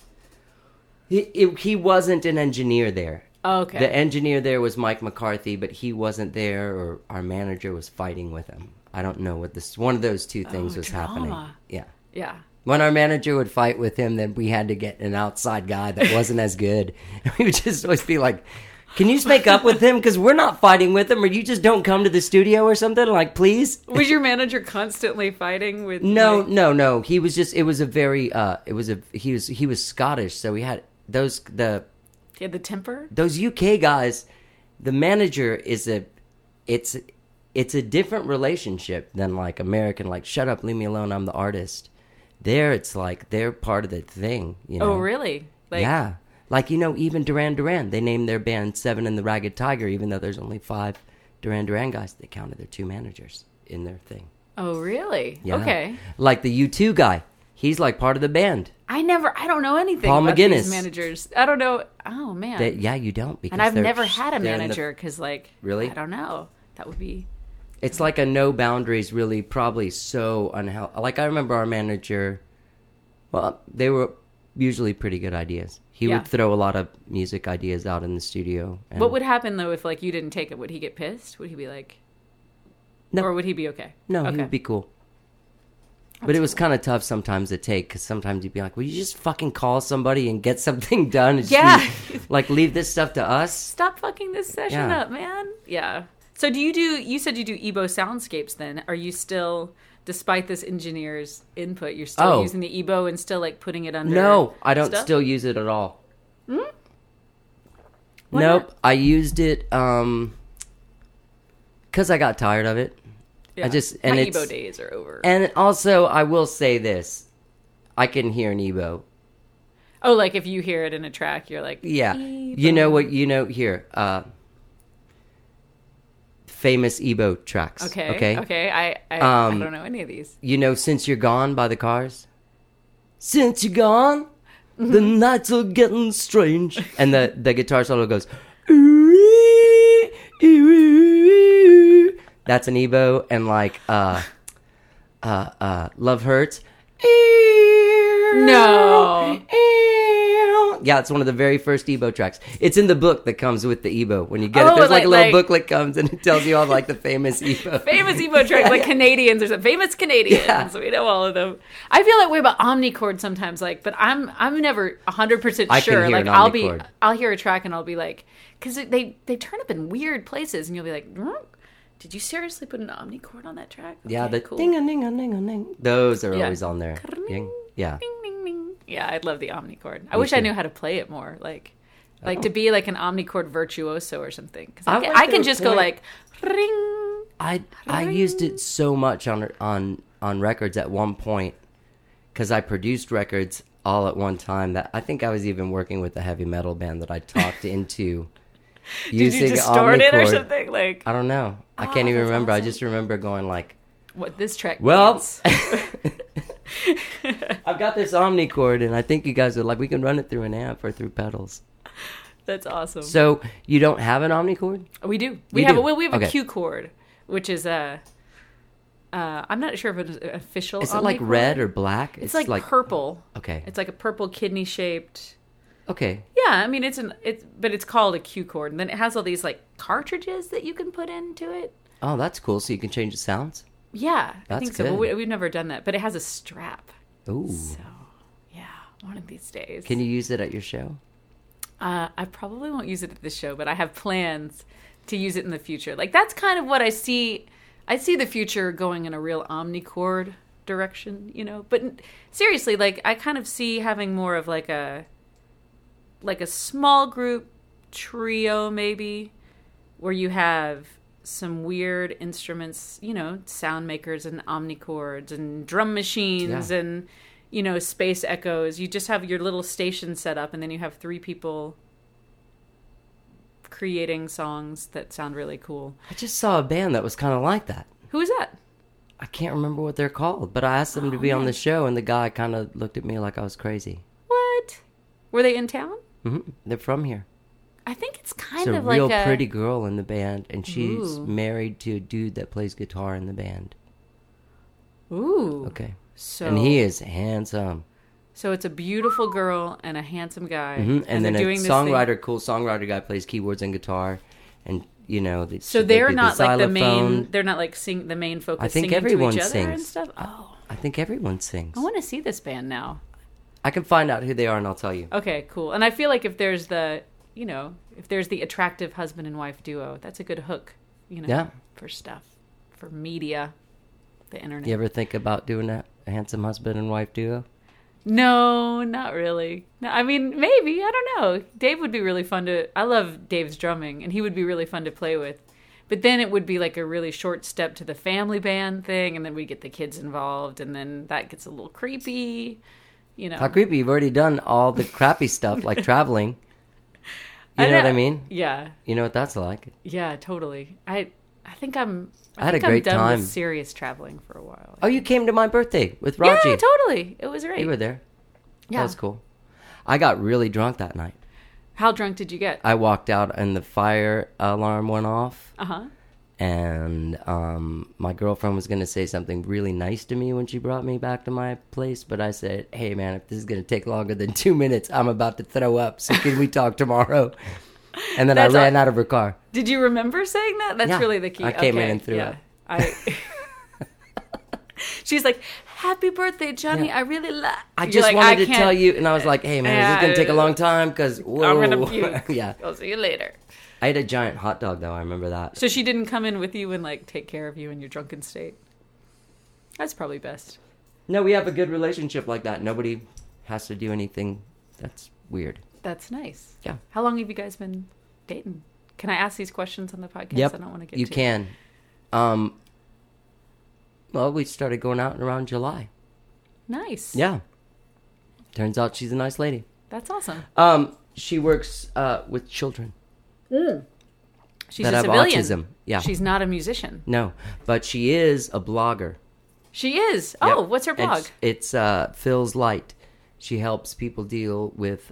S1: He wasn't an engineer there.
S5: Oh, okay.
S1: The engineer there was Mike McCarthy, but he wasn't there, or our manager was fighting with him. I don't know what this. One of those two things was happening.
S5: drama.
S1: Yeah.
S5: Yeah.
S1: When our manager would fight with him, then we had to get an outside guy that wasn't as good. We would just always be like, can you just make up with him? Because we're not fighting with him, or you just don't come to the studio or something? Like, please?
S5: Was your manager constantly fighting with?
S1: No,
S5: like-
S1: no. He was just, it was a very, he was Scottish. So he had
S5: He had the temper.
S1: those UK guys, the manager is it's a different relationship than like American, like, shut up, leave me alone, I'm the artist. There, it's like they're part of the thing, you know?
S5: Oh, really? Like,
S1: Yeah. Like, you know, even Duran Duran, they named their band Seven and the Ragged Tiger, even though there's only 5 Duran Duran guys. They counted their 2 managers in their thing.
S5: Oh, really?
S1: Yeah.
S5: Okay.
S1: Like the U2 guy, he's like part of the band.
S5: I don't know anything
S1: Paul
S5: about
S1: McGuinness.
S5: these managers. I don't know. Oh, man.
S1: Yeah, you don't. Because
S5: and I've
S1: they're-
S5: never had a
S1: they're in the-
S5: manager because, like,
S1: Really?
S5: I don't know. That would be.
S1: It's like a no boundaries, really, probably so unhealthy. Like, I remember our manager, well, they were usually pretty good ideas. He
S5: Yeah.
S1: would throw a lot of music ideas out in the studio. And
S5: What would happen, though, if, like, you didn't take it? Would he get pissed? Would he be like.
S1: No.
S5: Or would he be okay?
S1: No,
S5: okay.
S1: he would be cool. But it was kind of tough sometimes to take, because sometimes you'd be like, will you just fucking call somebody and get something done? And just
S5: Yeah.
S1: like, leave this stuff to us?
S5: Stop fucking this session
S1: Yeah.
S5: up, man. Yeah. So you said you do EBO soundscapes then. Are you still, despite this engineer's input, you're still using the EBO and still like putting it under?
S1: No, I don't
S5: stuff?
S1: still use it at all.
S5: Why
S1: Nope,
S5: not?
S1: I used it because I got tired of it.
S5: Yeah.
S1: My
S5: EBO days are over.
S1: And also, I will say this: I can hear an EBO.
S5: Oh, like if you hear it in a track, you're like,
S1: Yeah,
S5: EBO.
S1: you know what? You know here, famous EBO tracks.
S5: Okay. I
S1: Um,
S5: don't know any of these.
S1: You know, "Since You're Gone" by the Cars. Since you're gone, the nights are getting strange, and the guitar solo goes. That's an EBO, and like Love Hurts.
S5: No.
S1: Yeah, it's one of the very first EBO tracks. It's in the book that comes with the EBO. When you get it,
S5: Oh,
S1: there's like a little
S5: like-
S1: booklet comes and it tells you all like the famous EBO.
S5: Famous EBO tracks, like Canadians or something. Famous Canadians.
S1: Yeah.
S5: We know all of them. I feel that way about Omnichord sometimes, like, but I'm never 100%
S1: I can
S5: sure.
S1: hear
S5: Like,
S1: an Omnichord.
S5: I'll hear a track and I'll be like, because they turn up in weird places, and you'll be like, did you seriously put an Omnichord on that track?
S1: Yeah,
S5: Okay,
S1: the
S5: cool.
S1: ding-a-ning-a-ning-a-ning. Those are
S5: Yeah.
S1: always on there. Yeah.
S5: Ding, ding, ding. Yeah, I'd love the Omnichord. I wish I knew how to play it more, like to be like an Omnichord virtuoso or something. Because
S1: I
S5: I
S1: like
S5: can
S1: their
S5: just go
S1: point.
S5: like, ring.
S1: I used it so much on records at one point because I produced records all at one time that I think I was even working with a heavy metal band that I talked into
S5: Did
S1: using
S5: you distort it or
S1: Omnichord.
S5: something? Like,
S1: I don't know. I can't even
S5: that's
S1: remember. I
S5: awesome.
S1: just remember going like,
S5: what this track
S1: well,
S5: means.
S1: I've got this Omnichord and I think you guys would like, we can run it through an amp or through pedals.
S5: That's awesome.
S1: So you don't have an Omnichord?
S5: We do.
S1: You
S5: We have
S1: do?
S5: we have a
S1: Okay.
S5: Q chord, which is a. I'm not sure if it's an official.
S1: Is it like
S5: Omnichord.
S1: red or black?
S5: It's like purple.
S1: Okay.
S5: It's like a purple kidney shaped.
S1: Okay.
S5: Yeah, I mean but it's called a Q chord, and then it has all these like cartridges that you can put into it.
S1: Oh, that's cool. So you can change the sounds?
S5: Yeah, I
S1: That's
S5: think so. But
S1: good.
S5: we've never done that. But it has a strap.
S1: Ooh.
S5: So yeah, one of these days.
S1: Can you use it at your show?
S5: I probably won't use it at this show, but I have plans to use it in the future. Like that's kind of what I see. I see the future going in a real Omnichord direction, you know. But seriously, like I kind of see having more of like a small group trio maybe, where you have some weird instruments, you know, sound makers and omnichords and drum machines
S1: Yeah.
S5: and, you know, space echoes. You just have your little station set up, and then you have 3 people creating songs that sound really cool.
S1: I just saw a band that was kind of like that.
S5: Who is that?
S1: I can't remember what they're called, but I asked them to be on the show, and the guy kind of looked at me like I was crazy.
S5: What? Were they in town?
S1: They're from here.
S5: I think it's
S1: It's
S5: kind
S1: a
S5: of
S1: real
S5: like a
S1: pretty girl in the band, and she's
S5: Ooh.
S1: married to a dude that plays guitar in the band.
S5: Ooh.
S1: Okay.
S5: So
S1: And he is handsome.
S5: So it's a beautiful girl and a handsome guy,
S1: And then
S5: they're
S1: a
S5: doing this thing.
S1: songwriter, cool songwriter guy plays keyboards and guitar, and you know.
S5: So
S1: they
S5: they're
S1: do
S5: not like the
S1: xylophone.
S5: main. They're not like the main focus.
S1: I think
S5: singing
S1: everyone
S5: to each other and
S1: sings.
S5: stuff. Oh,
S1: I think everyone sings.
S5: I want to see this band now.
S1: I can find out who they are and I'll tell you.
S5: Okay, cool. And I feel like if there's the attractive husband and wife duo, that's a good hook. You know,
S1: Yeah.
S5: for stuff, for media, the internet.
S1: You ever think about doing that? A handsome husband and wife duo?
S5: No, not really. No, I mean, maybe. I don't know. Dave would be really fun to... I love Dave's drumming, and he would be really fun to play with. But then it would be like a really short step to the family band thing, and then we get the kids involved, and then that gets a little creepy, you know.
S1: How creepy. You've already done all the crappy stuff like traveling. You know what I mean?
S5: Yeah.
S1: You know what that's like.
S5: Yeah, totally. I think I'm...
S1: I had a
S5: think I'm
S1: great
S5: done
S1: time.
S5: with serious traveling for a while.
S1: Oh, you came to my birthday with Raji.
S5: Yeah, totally. It was great.
S1: You were there.
S5: Yeah.
S1: That was cool. I got really drunk that night.
S5: How drunk did you get?
S1: I walked out and the fire alarm went off.
S5: Uh-huh.
S1: And my girlfriend was going to say something really nice to me when she brought me back to my place. But I said, hey, man, if this is going to take longer than 2 minutes, I'm about to throw up. So can we talk tomorrow? And then I ran out of her car.
S5: Did you remember saying that? That's
S1: Yeah.
S5: really the key.
S1: I came in
S5: Okay,
S1: and threw up.
S5: She's like, happy birthday, Johnny.
S1: Yeah.
S5: I really love...
S1: I just wanted to tell you. And I was like, hey, man, is this going to take a long time? Because, whoa.
S5: I'm going to puke.
S1: Yeah.
S5: I'll see you later.
S1: I ate a giant hot dog, though. I remember that.
S5: So she didn't come in with you and like take care of you in your drunken state. That's probably best.
S1: No, we have a good relationship like that. Nobody has to do anything that's weird.
S5: That's nice.
S1: Yeah.
S5: How long have you guys been dating? Can I ask these questions on the podcast?
S1: Yep.
S5: I don't want to get
S1: You
S5: too...
S1: can. Well, we started going out around July.
S5: Nice.
S1: Yeah. Turns out she's a nice lady.
S5: That's awesome.
S1: She works with children
S5: She's
S1: that
S5: a
S1: have
S5: civilian.
S1: autism. Yeah.
S5: She's not a musician.
S1: No, but she is a blogger.
S5: She is. Oh,
S1: Yep.
S5: what's her blog?
S1: It's Phil's Light. She helps people deal with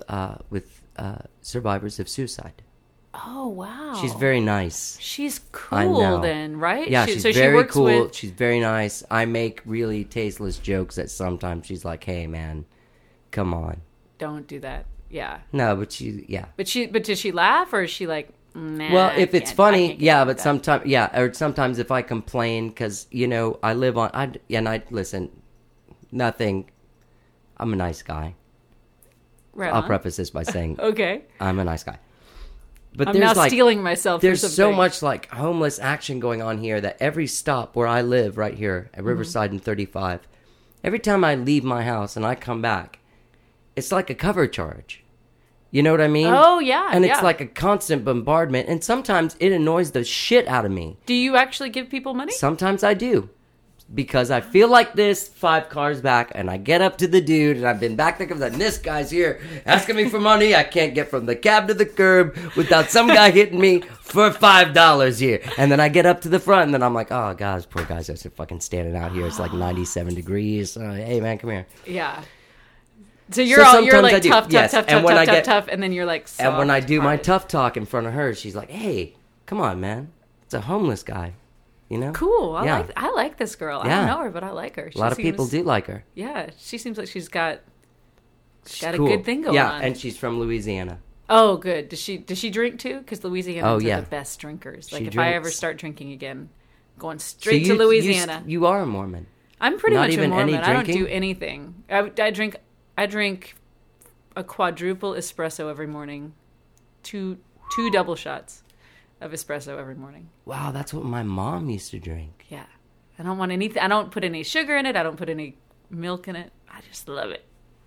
S1: survivors of suicide.
S5: Oh, wow.
S1: She's very nice.
S5: She's
S1: I
S5: cool
S1: know.
S5: then, right?
S1: Yeah,
S5: She-
S1: she's
S5: so she
S1: very
S5: works
S1: cool.
S5: with-
S1: She's very nice. I make really tasteless jokes that sometimes she's like, "Hey, man, come on."
S5: Don't do that. Yeah.
S1: No, but yeah.
S5: But did she laugh or is she like, nah,
S1: Well,
S5: I
S1: if it's
S5: can't- I
S1: funny,
S5: can't get
S1: yeah,
S5: with
S1: but
S5: that.
S1: sometimes, yeah, or sometimes if I complain, because, I live on, listen, nothing, I'm a nice guy.
S5: Right
S1: I'll
S5: on.
S1: preface this by saying,
S5: Okay.
S1: I'm a nice guy. But
S5: I'm
S1: there's
S5: now
S1: like,
S5: stealing myself for
S1: there's so
S5: something.
S1: much like homeless action going on here that every stop where I live right here
S5: Mm-hmm.
S1: at Riverside and 35, every time I leave my house and I come back, it's like a cover charge. You know what I mean?
S5: Oh, yeah,
S1: And
S5: yeah.
S1: it's like a constant bombardment, and sometimes it annoys the shit out of me.
S5: Do you actually give people money?
S1: Sometimes I do. Because I feel like this 5 cars back, and I get up to the dude, and I've been back there, and this guy's here asking me for money. I can't get from the cab to the curb without some guy hitting me for $5 here. And then I get up to the front, and then I'm like, oh, God, this poor guy's just fucking standing out here. It's like 97 degrees. Hey, man, come here.
S5: Yeah. So you're
S1: sometimes I
S5: like
S1: do,
S5: tough,
S1: yes.
S5: tough,
S1: And
S5: tough,
S1: when I
S5: tough,
S1: get-
S5: tough, and then you're like
S1: And when I do my
S5: soft-hearted.
S1: tough talk in front of her, she's like, hey, come on, man. It's a homeless guy. You know?
S5: Cool.
S1: Yeah.
S5: I like this girl. I
S1: Yeah.
S5: don't know her, but I like her.
S1: A lot of people do like her.
S5: Yeah, she seems like she's got
S1: She's
S5: a
S1: cool.
S5: good thing going
S1: yeah,
S5: on.
S1: and she's from Louisiana.
S5: Oh, good. Does she drink too? Because Louisianans
S1: yeah.
S5: are the best drinkers. Like
S1: She
S5: if I ever
S1: drinks.
S5: start drinking again, going
S1: So
S5: straight to Louisiana.
S1: You are a Mormon.
S5: I'm pretty
S1: not
S5: much a
S1: even any
S5: Mormon. I don't do
S1: drinking?
S5: anything. I drink a quadruple espresso every morning, two double shots of espresso every morning.
S1: Wow, that's what my mom used to drink.
S5: Yeah, I don't want anything. I don't put any sugar in it. I don't put any milk in it. I just love it,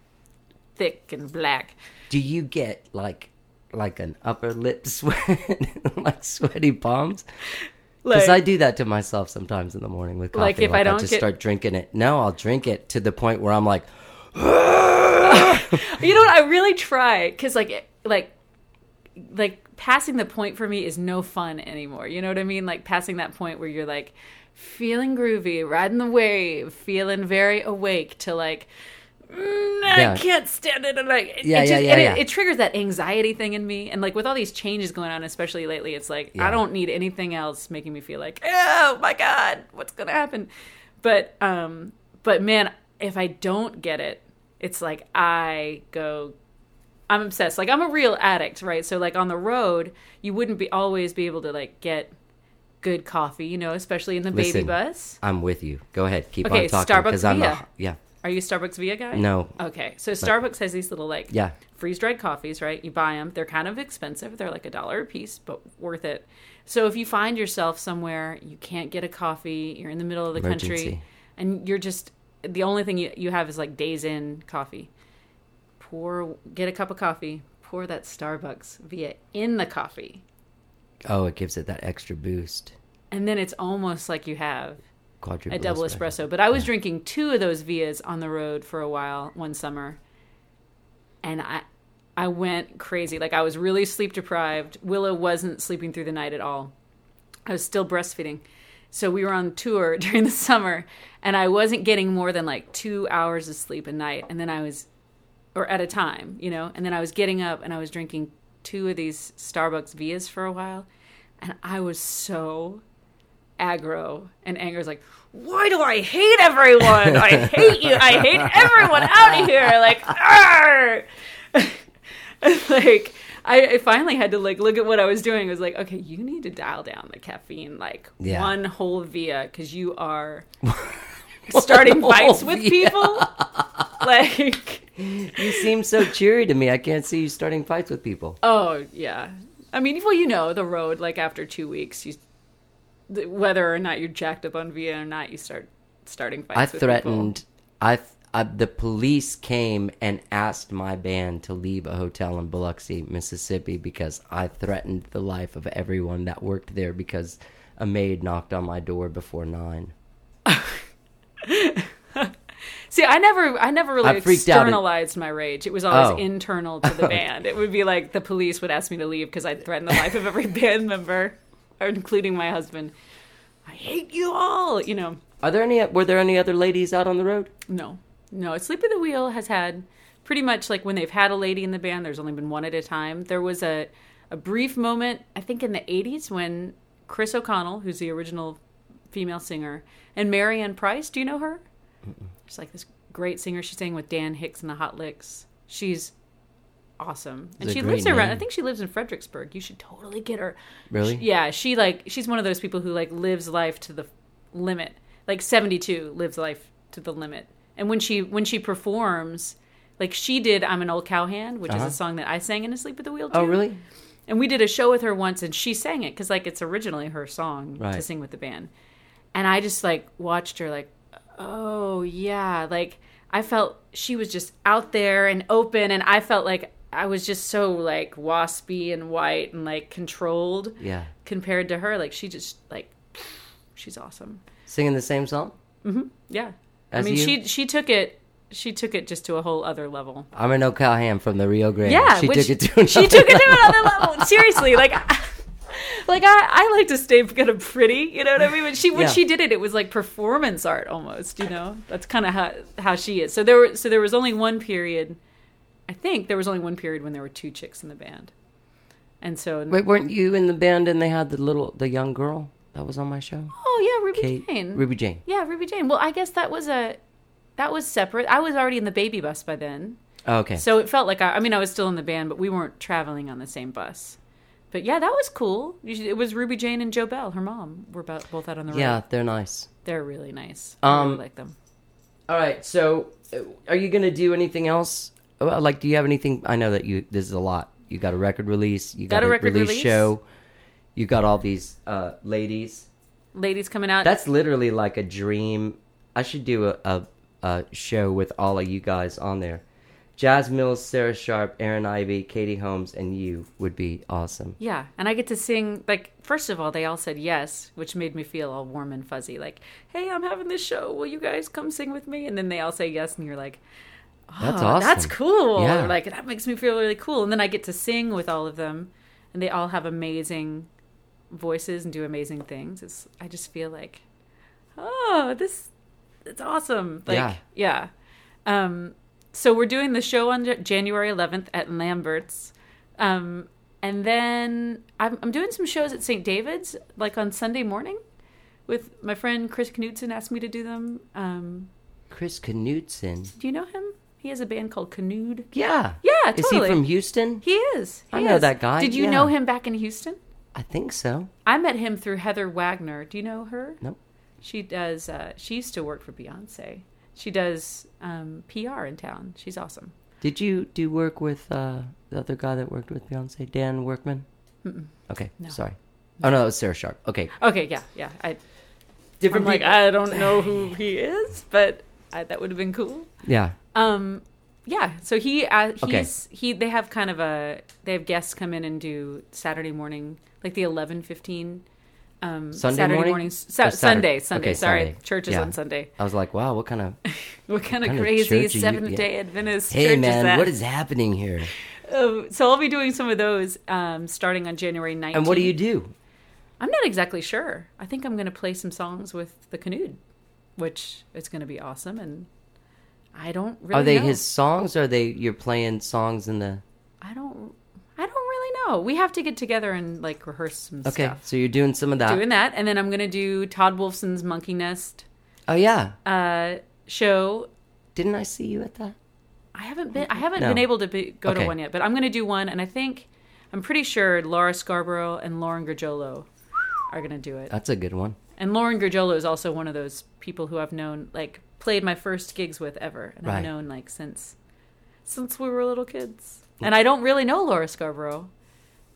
S5: thick and black.
S1: Do you get like an upper lip sweat, like sweaty palms? Because I do that to myself sometimes in the morning with coffee.
S5: Like if I don't
S1: just
S5: get-
S1: start drinking it. No, I'll drink it to the point where I'm like,
S5: You know what? I really try because like passing the point for me is no fun anymore. You know what I mean? Like passing that point where you're like feeling groovy, riding the wave, feeling very awake to like,
S1: Yeah.
S5: I can't stand it. And like,
S1: Yeah,
S5: it,
S1: yeah,
S5: just,
S1: yeah,
S5: and
S1: yeah.
S5: it triggers that anxiety thing in me. And like with all these changes going on, especially lately, it's like
S1: Yeah.
S5: I don't need anything else making me feel like, oh my God, what's gonna happen? But man, if I don't get it, it's like I'm obsessed. Like I'm a real addict, right? So like on the road, you wouldn't always be able to like get good coffee, you know, especially in the baby
S1: Listen,
S5: bus.
S1: I'm with you. Go ahead, keep
S5: Okay,
S1: on talking.
S5: Starbucks
S1: I'm
S5: Via.
S1: yeah.
S5: Are you a Starbucks Via guy?
S1: No.
S5: Okay, so Starbucks has these little like
S1: Yeah.
S5: freeze-dried coffees, right? You buy them. They're kind of expensive. They're like $1 a piece, but worth it. So if you find yourself somewhere, you can't get a coffee, you're in the middle of the country,
S1: Emergency.
S5: and you're just, the only thing you have is like Days Inn coffee. Get a cup of coffee, pour that Starbucks Via in the coffee,
S1: Oh, it gives it that extra boost.
S5: and then it's almost like you have
S1: Quadruple
S5: a double espresso. But I was drinking 2 of those Vias on the road for a while one summer, and I went crazy. Like I was really sleep deprived. Willow wasn't sleeping through the night at all. I was still breastfeeding. So we were on tour during the summer, and I wasn't getting more than like 2 hours of sleep a night. And then or at a time, you know, and then I was getting up and I was drinking 2 of these Starbucks Vias for a while. And I was so aggro, and anger is like, why do I hate everyone? I hate you. I hate everyone out of here. Like, argh! Like, I finally had to like look at what I was doing. I was like, okay, you need to dial down the caffeine, like
S1: Yeah.
S5: one whole Via, because you are starting fights with
S1: Via.
S5: people. Like,
S1: You seem so cheery to me. I can't see you starting fights with people.
S5: oh yeah, I mean, well, you know, the road, like after 2 weeks, whether or not you're jacked up on VA or not, you starting fights
S1: I
S5: with
S1: threatened. The police came and asked my band to leave a hotel in Biloxi, Mississippi, because I threatened the life of everyone that worked there because a maid knocked on my door before 9.
S5: See, I never really
S1: I freaked out.
S5: externalized my rage. It was always internal to the band. It would be like the police would ask me to leave because I'd threaten the life of every band member, including my husband. I hate you all, you know.
S1: Were there any other ladies out on the road?
S5: No. Sleep at the Wheel has had pretty much like when they've had a lady in the band, there's only been one at a time. There was a brief moment, I think in the 80s, when Chris O'Connell, who's the original female singer, and Marianne Price, do you know her? She's like this great singer. She sang with Dan Hicks and the Hot Licks. She's awesome. And she lives around, I think she lives in Fredericksburg. You should totally get her.
S1: Really?
S5: She's one of those people who like lives life to the limit. Like 72 lives life to the limit. And when she performs, like she did I'm an Old Cowhand, which is a song that I sang in Asleep at the Wheel too.
S1: Oh, really?
S5: And we did a show with her once and she sang it because like it's originally her song to sing with the band. And I just like watched her like, oh yeah, like I felt she was just out there and open, and I felt like I was just so like waspy and white and like controlled.
S1: Yeah.
S5: Compared to her, like she just like she's awesome.
S1: Singing the same song?
S5: Mm-hmm. Yeah.
S1: As
S5: I mean,
S1: you?
S5: she took it just to a whole other level.
S1: I'm an O'Callaghan from the Rio Grande.
S5: Yeah,
S1: She took it to
S5: another level. Seriously, like I like to stay kind of pretty, you know what I mean? When she did it, it was like performance art almost, you know. That's kind of how she is. So there was only one period. I think there was only one period when there were 2 chicks in the band, and so
S1: Wait, weren't you in the band and they had the young girl that was on my show?
S5: Oh yeah, Ruby Jane.
S1: Ruby Jane.
S5: Yeah, Ruby Jane. Well, I guess that was separate. I was already in the baby bus by then.
S1: Oh, okay.
S5: So it felt like I was still in the band, but we weren't traveling on the same bus. But yeah, that was cool. It was Ruby Jane and Jo Bell, her mom, were both out on the road.
S1: Yeah, they're nice.
S5: They're really nice. I really like them.
S1: All right, so are you going to do anything else? Like, do you have anything? I know that this is a lot. You got a record release. You got a record release show. You got all these ladies.
S5: Ladies coming out.
S1: That's literally like a dream. I should do a show with all of you guys on there. Jazz Mills, Sarah Sharp, Aaron Ivey, Katie Holmes, and you would be awesome.
S5: Yeah, and I get to sing, like, first of all, they all said yes, which made me feel all warm and fuzzy. Like, hey, I'm having this show. Will you guys come sing with me? And then they all say yes, and you're like, oh,
S1: that's awesome.
S5: That's cool.
S1: Yeah.
S5: Like, that makes me feel really cool. And then I get to sing with all of them, and they all have amazing voices and do amazing things. I just feel like, it's awesome. Like, yeah. So we're doing the show on January 11th at Lambert's. And then I'm doing some shows at St. David's, like on Sunday morning, with my friend Chris Knudsen asked me to do them.
S1: Chris Knudsen?
S5: Do you know him? He has a band called Canood.
S1: Yeah.
S5: Yeah, totally.
S1: Is he from Houston?
S5: He is.
S1: I know that guy.
S5: Did you know him back in Houston?
S1: I think so.
S5: I met him through Heather Wagner. Do you know her?
S1: Nope.
S5: She does. She used to work for Beyonce. She does PR in town. She's awesome.
S1: Did you do work with the other guy that worked with Beyonce, Dan Workman?
S5: Mm-mm.
S1: Okay,
S5: no.
S1: Sorry. Oh no, that was Sarah Sharp. Okay.
S5: Okay, yeah. I don't know who he is, but that would have been cool.
S1: Yeah.
S5: Yeah. So they have kind of they have guests come in and do Saturday morning, like the 11:15.
S1: Sunday morning?
S5: Sunday.
S1: Okay,
S5: sorry. Church is on Sunday.
S1: I was like, wow, what kind of
S5: crazy Seventh-day Adventist
S1: hey,
S5: church
S1: man,
S5: is that?
S1: what is happening here?
S5: So I'll be doing some of those starting on January 19th.
S1: And what do you do?
S5: I'm not exactly sure. I think I'm going to play some songs with the Canood, which is going to be awesome. And I don't really know.
S1: Are they his songs, or you're playing songs in the...
S5: I don't really know. We have to get together and like rehearse some stuff.
S1: Okay, so you're doing some of that.
S5: Doing that, and then I'm going to do Todd Wolfson's Monkey Nest.
S1: Oh yeah.
S5: Show.
S1: Didn't I see you at that?
S5: I haven't been able to go to one yet, but I'm going to do one, and I'm pretty sure Laura Scarborough and Lauren Gargiolo are going to do it.
S1: That's a good one.
S5: And Lauren Gargiolo is also one of those people who I've known, like played my first gigs with ever, and I've known like since we were little kids. And I don't really know Laura Scarborough.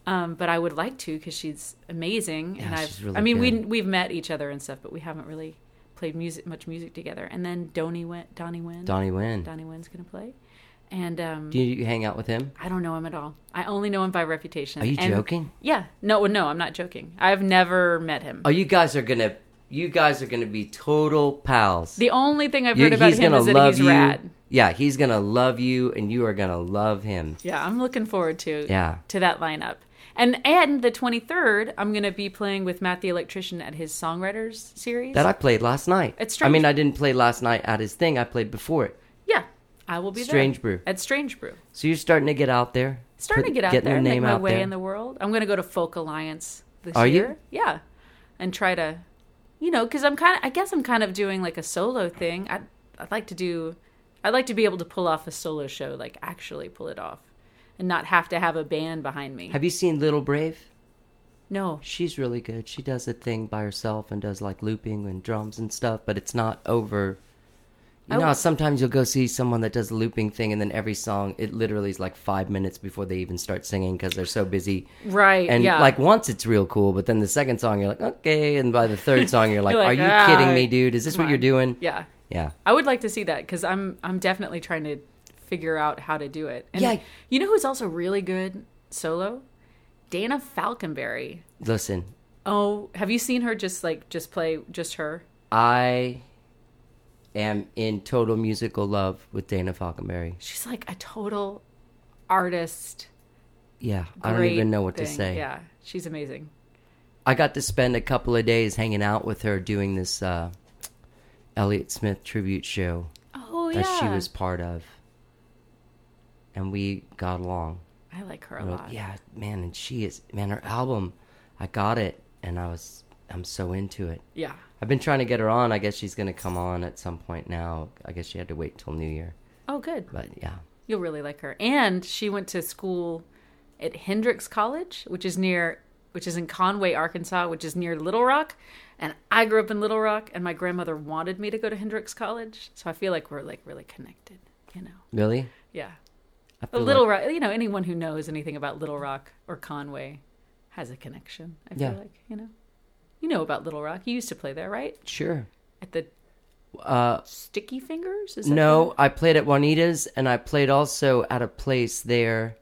S5: But I would like to because she's amazing.
S1: Yeah,
S5: And
S1: she's really
S5: I mean,
S1: good.
S5: we've met each other and stuff, but we haven't really played much music together. And then Donnie Wynn.
S1: Donnie Wynn.
S5: Donnie Wynn's going to play. And
S1: Do you hang out with him?
S5: I don't know him at all. I only know him by reputation.
S1: Are you
S5: And-
S1: joking?
S5: Yeah. No, I'm not joking. I've never met him.
S1: Oh, you guys are gonna be total pals.
S5: The only thing I've heard about
S1: He's
S5: him
S1: gonna
S5: is that
S1: love
S5: he's
S1: you.
S5: rad.
S1: Yeah, he's gonna love you, and you are gonna love him.
S5: Yeah, I'm looking forward to
S1: Yeah.
S5: that lineup. And the 23rd, I'm going to be playing with Matt the Electrician at his Songwriters series.
S1: That I played last night.
S5: It's
S1: I mean,
S5: strange.
S1: I didn't play last night at his thing. I played before it.
S5: Yeah, I will be
S1: Strange
S5: there.
S1: Brew.
S5: At Strange Brew.
S1: So you're starting to get out there.
S5: Starting to get out
S1: getting
S5: there
S1: your
S5: and make
S1: name
S5: my
S1: out
S5: way
S1: there.
S5: in the world. I'm going to go to Folk Alliance this
S1: Are you?
S5: year. Yeah. And try to, because I guess I'm kind of doing like a solo thing. I'd like to be able to pull off a solo show, like actually pull it off and not have to have a band behind me.
S1: Have you seen Little Brave?
S5: No.
S1: She's really good. She does a thing by herself and does like looping and drums and stuff, but it's not over. You know how sometimes you'll go see someone that does the looping thing, and then every song, it literally is like 5 minutes before they even start singing because they're so busy.
S5: Right,
S1: And
S5: yeah.
S1: like once it's real cool, but then the second song you're like, okay, and by the third song you're like,
S5: You're
S1: are
S5: like,
S1: you
S5: "Ah,
S1: kidding me, dude? Is this
S5: come
S1: what you're
S5: on."
S1: doing?
S5: Yeah.
S1: Yeah.
S5: I would like to see that because I'm definitely trying to figure out how to do it. And
S1: Yeah.
S5: you know who's also really good solo? Dana Falconberry.
S1: Listen,
S5: Oh, have you seen her just play just her?
S1: I am in total musical love with Dana Falconberry.
S5: She's like a total artist.
S1: Yeah, I don't
S5: Great
S1: even know what to
S5: thing.
S1: say.
S5: Yeah, she's amazing.
S1: I got to spend a couple of days hanging out with her doing this Elliott Smith tribute show
S5: Oh
S1: that
S5: yeah,
S1: she was part of. And we got along.
S5: I like her a lot.
S1: Yeah, man, and her album, I got it, and I'm so into it.
S5: Yeah.
S1: I've been trying to get her on. I guess she's going to come on at some point now. I guess she had to wait till New Year.
S5: Oh, good.
S1: But yeah.
S5: You'll really like her. And she went to school at Hendrix College, which is in Conway, Arkansas, which is near Little Rock. And I grew up in Little Rock, and my grandmother wanted me to go to Hendrix College. So I feel like we're like really connected,
S1: Really?
S5: Yeah.
S1: I
S5: But
S1: feel
S5: Little
S1: like-
S5: Rock, anyone who knows anything about Little Rock or Conway has a connection. I feel
S1: Yeah.
S5: like, You know about Little Rock. You used to play there, right?
S1: Sure.
S5: At the
S1: Uh,
S5: Sticky Fingers? Is that
S1: no, I played at Juanita's, and I played also at a place there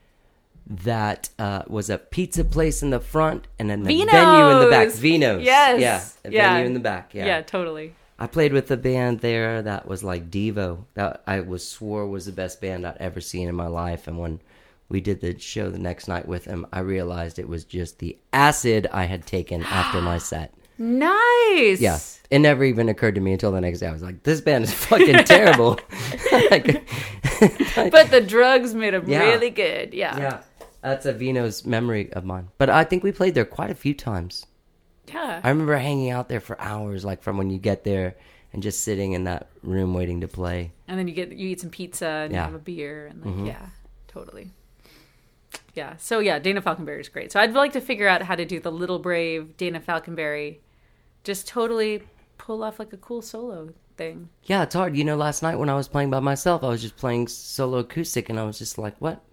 S1: that was a pizza place in the front, and then the venue in the back.
S5: Vino's!
S1: Vino's.
S5: Yes.
S1: Yeah, a
S5: Yeah.
S1: venue in the back. Yeah.
S5: Yeah, totally.
S1: I played with a band there that was like Devo. That swore was the best band I'd ever seen in my life. And when we did the show the next night with him, I realized it was just the acid I had taken after my set.
S5: Nice.
S1: Yeah. It never even occurred to me until the next day. I was like, this band is fucking terrible. Like,
S5: But the drugs made them
S1: Yeah.
S5: really good. Yeah.
S1: yeah. That's a Vino's memory of mine. But I think we played there quite a few times.
S5: Yeah.
S1: I remember hanging out there for hours, like from when you get there and just sitting in that room waiting to play.
S5: And then you eat some pizza and
S1: Yeah.
S5: you have a beer and yeah, totally. Yeah. So yeah, Dana Falconberry is great. So I'd like to figure out how to do the Little Brave Dana Falconberry, just totally pull off like a cool solo thing.
S1: Yeah, it's hard. Last night when I was playing by myself, I was just playing solo acoustic, and I was just like, what?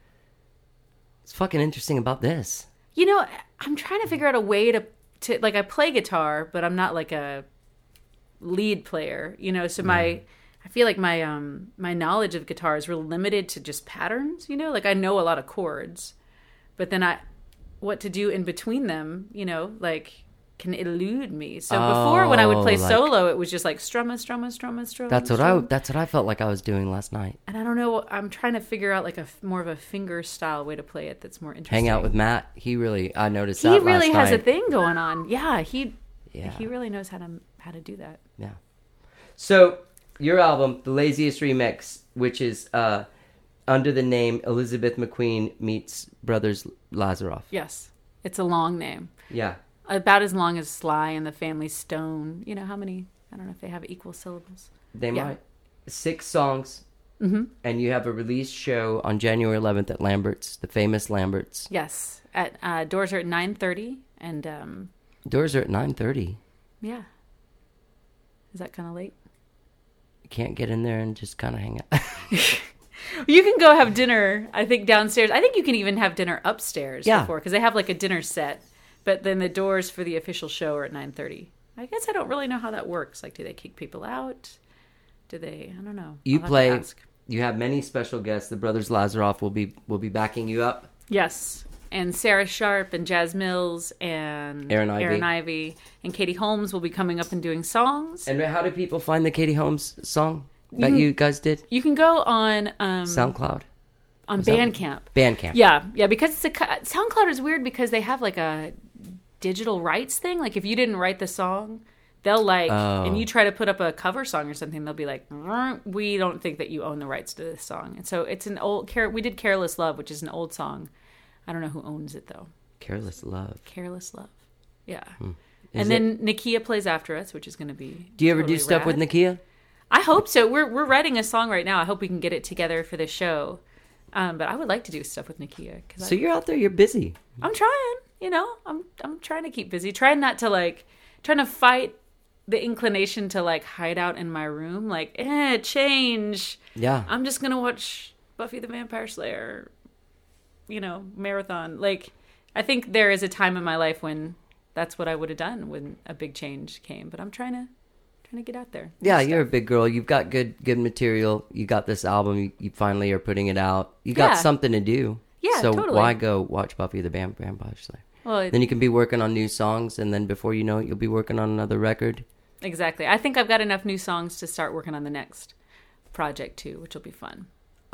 S1: It's fucking interesting about this.
S5: I'm trying to figure out a way to like I play guitar, but I'm not like a lead player, so I feel like my knowledge of guitar is real limited to just patterns, like I know a lot of chords, but then what to do in between them, like can elude me. So before when I would play
S1: like-
S5: solo, it was just like strumma.
S1: That's what I felt like I was doing last night.
S5: And I don't know, I'm trying to figure out like more of a finger style way to play it that's more interesting.
S1: Hang out with Matt. I noticed
S5: He
S1: that
S5: really
S1: last
S5: has a
S1: night.
S5: thing going on. Yeah, he
S1: Yeah.
S5: really knows how to do that.
S1: Yeah. So, your album, The Laziest Remix, which is under the name Elizabeth McQueen Meets Brothers Lazaroff.
S5: Yes, it's a long name,
S1: Yeah.
S5: about as long as Sly and the Family Stone. How many? I don't know if they have equal syllables.
S1: They
S5: Yeah.
S1: might. 6 songs. Mm-hmm. And you have a release show on January 11th at Lambert's, the famous Lambert's.
S5: Yes, at doors are at 9:30, and
S1: Doors are at 9:30.
S5: yeah, is that kind of late?
S1: You can't get in there and just kind of hang out.
S5: You can go have dinner, I think, downstairs. I think you can even have dinner upstairs before, because they have like a dinner set. But then the doors for the official show are at 9:30. I guess I don't really know how that works. Like, do they kick people out? Do they? I don't know.
S1: You
S5: I'll have to
S1: play.
S5: ask.
S1: You have many special guests. The Brothers Lazaroff will be backing you up.
S5: Yes. And Sarah Sharp and Jazz Mills and
S1: Aaron Ivey.
S5: And Katie Holmes will be coming up and doing songs.
S1: And how do people find the Katie Holmes song that you guys did?
S5: You can go on
S1: SoundCloud?
S5: on Bandcamp.
S1: Bandcamp.
S5: Yeah, because SoundCloud is weird because they have like a digital rights thing. Like if you didn't write the song, they'll and you try to put up a cover song or something, they'll be like, we don't think that you own the rights to this song. And so it's an old, we did Careless Love, which is an old song. I don't know who owns it though.
S1: Careless Love.
S5: Careless Love. Yeah. And then Nakia plays after us, which is going to be
S1: Do you ever
S5: totally
S1: do stuff
S5: rad.
S1: with Nakia?
S5: I hope so. We're writing a song right now. I hope we can get it together for the show. But I would like to do stuff with Nakia.
S1: So you're out there, you're busy.
S5: I'm trying, I'm trying to keep busy. Trying to fight the inclination to like hide out in my room. Like, change.
S1: Yeah.
S5: I'm just going to watch Buffy the Vampire Slayer, marathon. Like, I think there is a time in my life when that's what I would have done when a big change came. But I'm trying to get out there.
S1: Yeah, you're a big girl. You've got good material. You got this album. You finally are putting it out. You got something to do.
S5: Yeah,
S1: so
S5: totally.
S1: why go watch Buffy the Vampire Slayer?
S5: Well,
S1: then you can be working on new songs, and then before you know it, you'll be working on another record.
S5: Exactly. I think I've got enough new songs to start working on the next project too, which will be fun.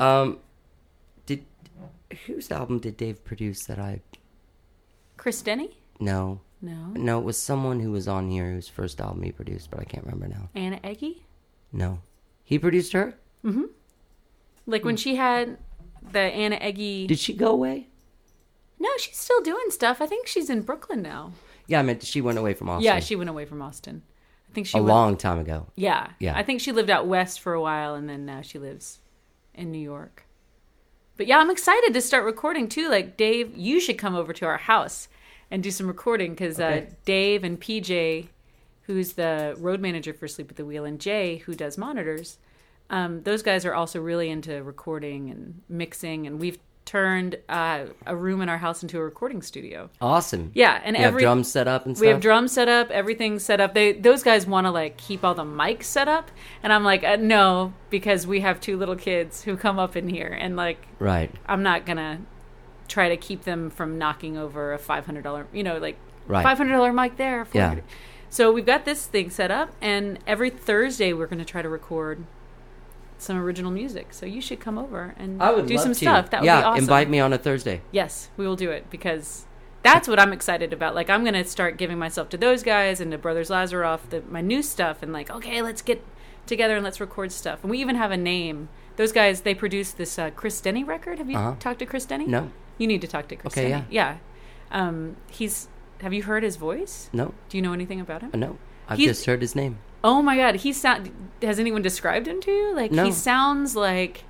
S1: Whose album did Dave produce that I...
S5: Chris Denny?
S1: No,
S5: No.
S1: it was someone who was on here whose first album he produced, but I can't remember now.
S5: Anna Eggy?
S1: No. He produced her?
S5: Mm-hmm. Like when she had the Anna Eggy...
S1: Did she go away?
S5: No, she's still doing stuff. I think she's in Brooklyn now.
S1: Yeah, I meant she went away from Austin.
S5: Yeah, she went away from Austin. I think she
S1: long time ago.
S5: Yeah.
S1: Yeah.
S5: I think she lived out west for a while, and then now she lives in New York. But yeah, I'm excited to start recording too. Like, Dave, you should come over to our house and do some recording because Dave and PJ, who's the road manager for Sleep at the Wheel, and Jay, who does monitors, those guys are also really into recording and mixing, and we've turned a room in our house into a recording studio.
S1: Awesome.
S5: Yeah, and
S1: you have drums set up and stuff?
S5: We have drums set up, everything's set up. Those guys want to like keep all the mics set up, and I'm like, no, because we have 2 little kids who come up in here, and like,
S1: right.
S5: I'm not gonna try to keep them from knocking over a $500,
S1: right.
S5: $500 mic there.
S1: Yeah.
S5: So we've got this thing set up, and every Thursday we're going to try to record some original music. So you should come over and do some stuff. That would be awesome.
S1: Invite me on a Thursday.
S5: Yes, we will do it because that's what I'm excited about. Like, I'm going to start giving myself to those guys and to Brothers Lazaroff, my new stuff, and like, okay, let's get together and let's record stuff. And we even have a name. Those guys, they produced this Chris Denny record. Have you talked to Chris Denny?
S1: No.
S5: You need to talk to Chris Denny. Yeah. Have you heard his voice?
S1: No.
S5: Do you know anything about him?
S1: No. I've just heard his name.
S5: Oh my God. Has anyone described him to you? Like,
S1: no.
S5: He sounds like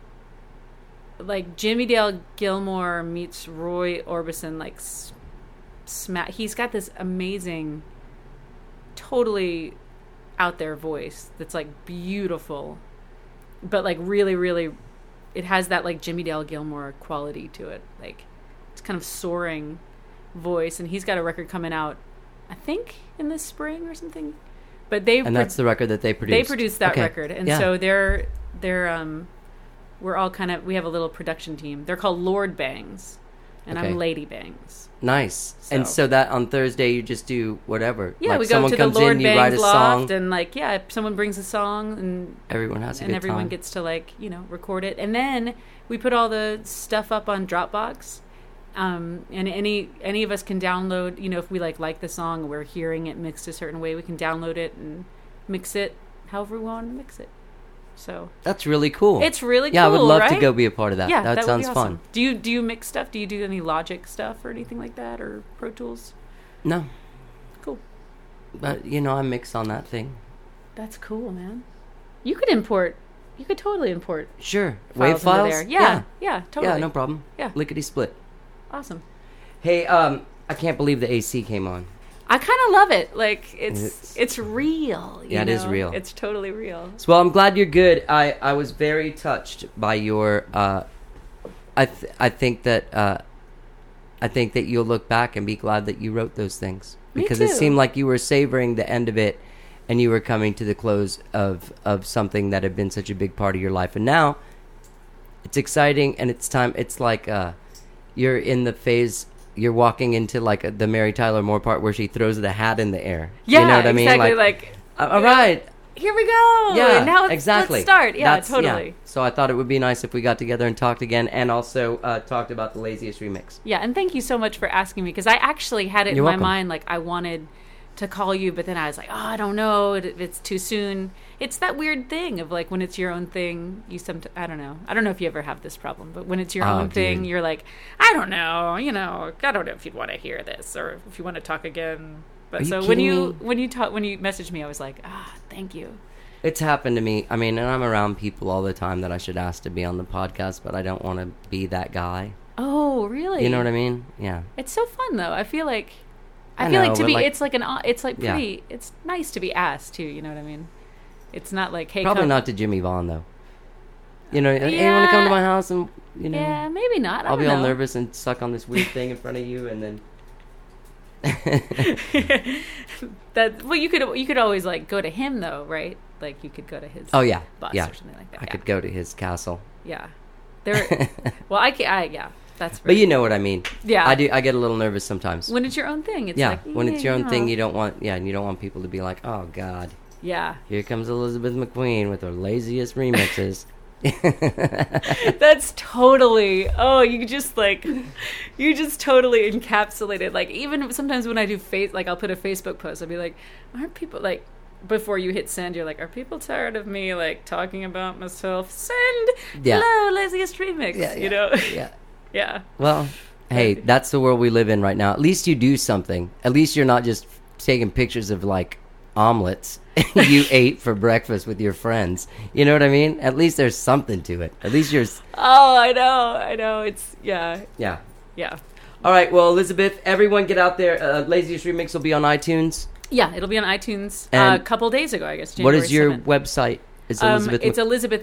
S5: Jimmy Dale Gilmore meets Roy Orbison, like he's got this amazing, totally out there voice that's like beautiful, but like really, really, it has that like Jimmy Dale Gilmore quality to it. Like, it's kind of soaring voice, and he's got a record coming out, I think, in the spring or something. But
S1: that's the record that they produced.
S5: They produced that record, and so they're we're all we have a little production team. They're called Lord Bangs, and I'm Lady Bangs.
S1: Nice. And so that on Thursday you just do whatever.
S5: Yeah,
S1: like
S5: we go to the Lord
S1: in,
S5: Bangs loft,
S1: song.
S5: and someone brings a song, and
S1: everyone has a good
S5: everyone
S1: time.
S5: Gets to record it, and then we put all the stuff up on Dropbox. And any of us can download, if we like the song, we're hearing it mixed a certain way, we can download it and mix it however we want to mix it. So
S1: that's really cool.
S5: It's really cool.
S1: Yeah, I would love
S5: right?
S1: to go be a part of that.
S5: Yeah,
S1: that sounds
S5: would be awesome.
S1: fun.
S5: Do you mix stuff? Do you do any Logic stuff or anything like that, or Pro Tools?
S1: No.
S5: Cool.
S1: But I mix on that thing.
S5: That's cool, man. You could totally import.
S1: Sure.
S5: Wave
S1: files.
S5: There. Yeah, totally.
S1: Yeah, no problem.
S5: Yeah.
S1: Lickety split.
S5: Awesome.
S1: Hey, I can't believe the AC came on.
S5: I kind of love it. Like it's real.
S1: Yeah, it is real.
S5: It's totally real.
S1: So, well, I'm glad you're good. I was very touched by your. I think that you'll look back and be glad that you wrote those things, because
S5: Me
S1: it
S5: too.
S1: seemed like you were savoring the end of it, and you were coming to the close of something that had been such a big part of your life, and now it's exciting and it's time. It's like you're in the phase. You're walking into like the Mary Tyler Moore part where she throws the hat in the air.
S5: Yeah,
S1: you know what I mean?
S5: exactly. Like,
S1: all right.
S5: here we go.
S1: Yeah,
S5: Now
S1: exactly.
S5: Let's start. Yeah,
S1: That's-
S5: totally.
S1: So I thought it would be nice if we got together and talked again, and also talked about the Laziest remix.
S5: Yeah, and thank you so much for asking me, because I actually had it
S1: You're
S5: in
S1: welcome.
S5: my mind, like I wanted to call you, but then I was like, oh, I don't know, it's too soon. It's that weird thing of like when it's your own thing, I don't know if you ever have this problem, but when it's your own thing,
S1: dude.
S5: you're like, I don't know, I don't know if you'd want to hear this or if you want to talk again. But
S1: Are you
S5: so when
S1: kidding
S5: you messaged me, I was like, thank you.
S1: It's happened to me. I mean, and I'm around people all the time that I should ask to be on the podcast, but I don't want to be that guy.
S5: Oh, really?
S1: You know what I mean? Yeah.
S5: It's so fun though. I feel like
S1: I
S5: to
S1: know, but,
S5: be
S1: like-
S5: it's like
S1: Yeah.
S5: pretty, it's nice to be asked too, you know what I mean? It's not like, hey,
S1: Probably
S5: come.
S1: not to Jimmy Vaughn, though. You know, hey, you want to come to my house and,
S5: Yeah, maybe not.
S1: I'll
S5: I
S1: be
S5: don't
S1: all
S5: know.
S1: nervous and suck on this weird thing in front of you, and then...
S5: You could always like go to him though, right? Like you could go to his
S1: Oh, yeah.
S5: bus
S1: Yeah.
S5: or something like that.
S1: I could go to his castle.
S5: Yeah. There. Well, yeah. That's.
S1: But you know what I mean.
S5: Yeah.
S1: I do. I get a little nervous sometimes.
S5: When it's your own thing, it's
S1: yeah.
S5: like
S1: When it's your own thing,
S5: yeah.
S1: you don't want. Yeah, and you don't want people to be like, "Oh God,
S5: Yeah.
S1: here comes Elizabeth McQueen with her laziest remixes."
S5: That's totally. Oh, you just totally encapsulated. Like even sometimes when I do I'll put a Facebook post. I'll be like, aren't people like? Before you hit send, you're like, are people tired of me like talking about myself? Send.
S1: Yeah.
S5: Hello, laziest remix.
S1: Yeah,
S5: You know.
S1: Yeah.
S5: Yeah.
S1: Well, hey, that's the world we live in right now. At least you do something. At least you're not just taking pictures of like omelets you ate for breakfast with your friends. You know what I mean? At least there's something to it. At least you're.
S5: Oh, I know. It's yeah.
S1: Yeah.
S5: All
S1: right. Well, Elizabeth, everyone get out there. Laziest Remix will be on iTunes.
S5: Yeah, it'll be on iTunes
S1: And
S5: a couple days ago, I guess.
S1: What
S5: January
S1: is your
S5: 7th.
S1: website? Is Elizabeth?
S5: It's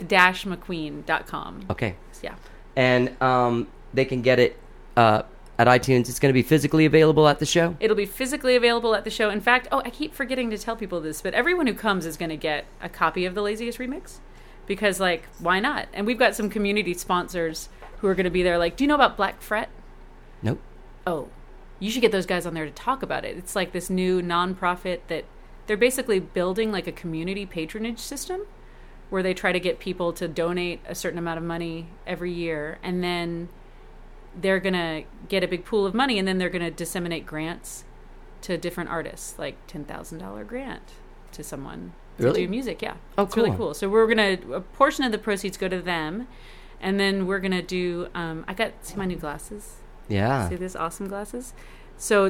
S5: elizabeth-mcqueen.com.
S1: Okay.
S5: Yeah.
S1: And they can get it at iTunes. It's going to be physically available at the show.
S5: It'll be physically available at the show. In fact, I keep forgetting to tell people this, but everyone who comes is going to get a copy of the Laziest Remix because, like, why not? And we've got some community sponsors who are going to be there. Like, do you know about Black Fret?
S1: Nope.
S5: Oh, you should get those guys on there to talk about it. It's like this new nonprofit that they're basically building like a community patronage system where they try to get people to donate a certain amount of money every year, and then they're going to get a big pool of money, and then they're going to disseminate grants to different artists, like $10,000 grant to someone to
S1: Really?
S5: do music. Yeah.
S1: Oh,
S5: it's really
S1: cool.
S5: cool. So we're going to, a portion of the proceeds go to them, and then we're going to do, see my new glasses?
S1: Yeah.
S5: See these awesome glasses? So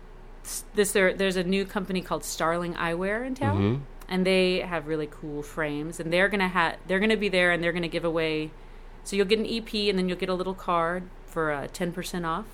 S5: there's a new company called Starling Eyewear in town,
S1: Mhm.
S5: and they have really cool frames, and they're gonna be there, and they're gonna give away. So you'll get an EP, and then you'll get a little card for 10% off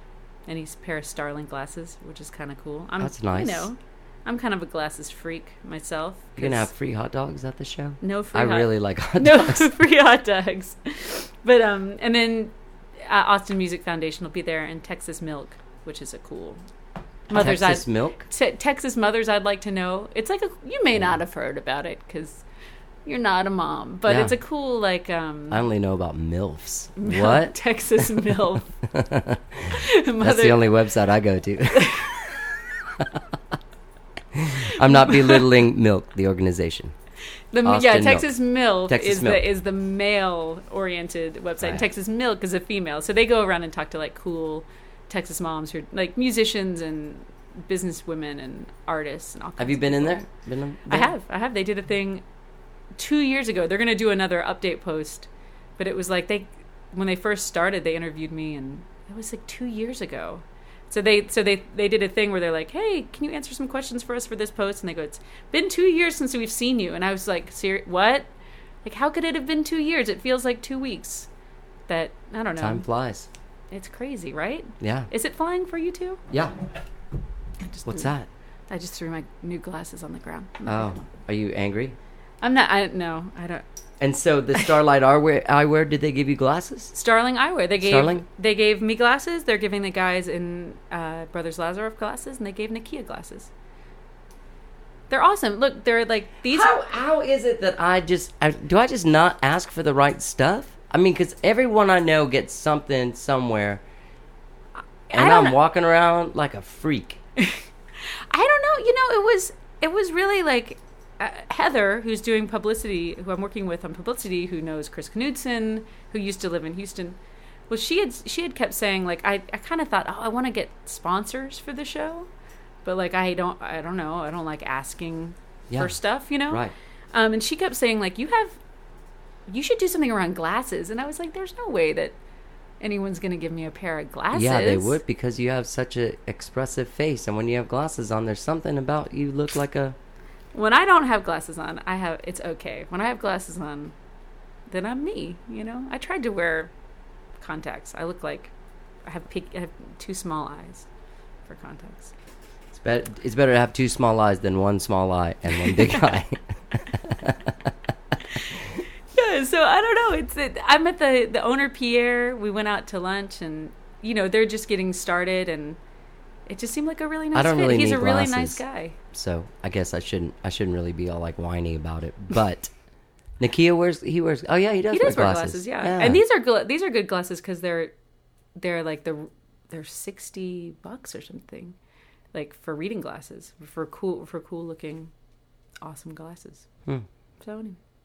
S5: any pair of Starling glasses, which is kind of cool.
S1: That's nice.
S5: You know, I'm kind of a glasses freak myself.
S1: You're going to
S5: 'cause
S1: have free hot dogs at the show?
S5: no free.
S1: I
S5: hot-
S1: really like hot
S5: no
S1: dogs.
S5: free hot dogs, but and then Austin Music Foundation will be there, and Texas Milk, which is a cool Mother's
S1: Texas Milk?
S5: Texas Mothers I'd Like to Know. It's like you may not have heard about it because you're not a mom, but
S1: Yeah.
S5: it's a cool like
S1: I only know about MILFs.
S5: milk-
S1: What?
S5: Texas MILF.
S1: That's the only website I go to. I'm not belittling Milk, the organization. Austin
S5: Texas MILF
S1: Texas Milk.
S5: is the male oriented website.
S1: Right.
S5: And Texas Milk is a female. So they go around and talk to like cool Texas moms who are like musicians and business women and artists and all kinds
S1: Have you
S5: of
S1: been in
S5: people.
S1: there? Been in
S5: I
S1: there?
S5: have. They did a thing 2 years ago. They're going to do another update post, but it was like when they first started, they interviewed me, and it was like 2 years ago. So they did a thing where they're like, "Hey, can you answer some questions for us for this post?" And they go, "It's been 2 years since we've seen you." And I was like, "What? Like, how could it have been 2 years? It feels like 2 weeks." That I don't know.
S1: Time flies.
S5: It's crazy, right?
S1: Yeah.
S5: Is it flying for you too?
S1: Yeah.
S5: I just
S1: What's
S5: didn't-
S1: that?
S5: I just threw my new glasses on the ground.
S1: Oh, are you angry?
S5: I'm not. I don't.
S1: And so the Starlight Eyewear, did they give you glasses?
S5: Starling Eyewear.
S1: Starling?
S5: They gave me glasses. They're giving the guys in Brothers Lazaroff glasses, and they gave Nakia glasses. They're awesome. Look, they're like these.
S1: How is it that do I just not ask for the right stuff? I mean, because everyone I know gets something somewhere, and I'm walking around like a freak.
S5: I don't know. It was really like Heather, who's doing publicity, who I'm working with on publicity, who knows Chris Knudsen, who used to live in Houston. Well, she had kept saying, like, I kind of thought, I want to get sponsors for the show. But like I don't know. I don't like asking for stuff, Right. And she kept saying like you should do something around glasses, and I was like, there's no way that anyone's gonna give me a pair of glasses.
S1: Yeah, they would, because you have such an expressive face, and when you have glasses on, there's something about you look like a.
S5: When I don't have glasses on, it's okay. When I have glasses on, then I'm me. I tried to wear contacts. I look like I have too small eyes for contacts.
S1: It's better to have two small eyes than one small eye and one big eye.
S5: Yeah, so I don't know. I met the owner, Pierre. We went out to lunch, and they're just getting started, and it just seemed like a really nice fit.
S1: Really
S5: He's
S1: need
S5: a really
S1: glasses,
S5: nice guy.
S1: So I guess I shouldn't really be all like whiny about it. But Nakia wears. Oh yeah, he does wear glasses.
S5: Yeah, and these are good glasses because they're like they're $60 or something. Like for reading glasses, for cool looking, awesome glasses. So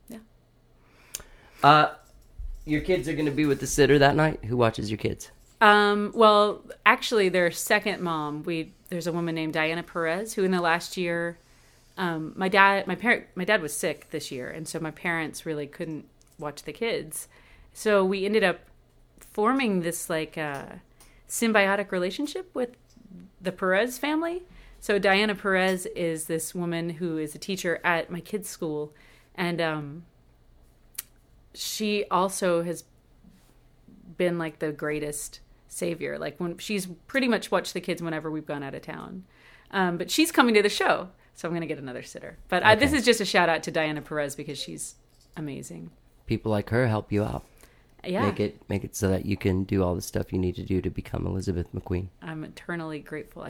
S5: yeah.
S1: Your kids are going to be with the sitter that night. Who watches your kids?
S5: Well, actually, their second mom. There's a woman named Diana Perez who, in the last year, my dad was sick this year, and so my parents really couldn't watch the kids. So we ended up forming this like symbiotic relationship with the Perez family. So Diana Perez is this woman who is a teacher at my kids' school, and she also has been like the greatest savior. Like when she's pretty much watched the kids whenever we've gone out of town. But she's coming to the show, so I'm going to get another sitter. But
S1: okay.
S5: This is just a shout out to Diana Perez because she's amazing.
S1: People like her help you out.
S5: Yeah.
S1: Make it so that you can do all the stuff you need to do to become Elizabeth McQueen.
S5: I'm eternally grateful.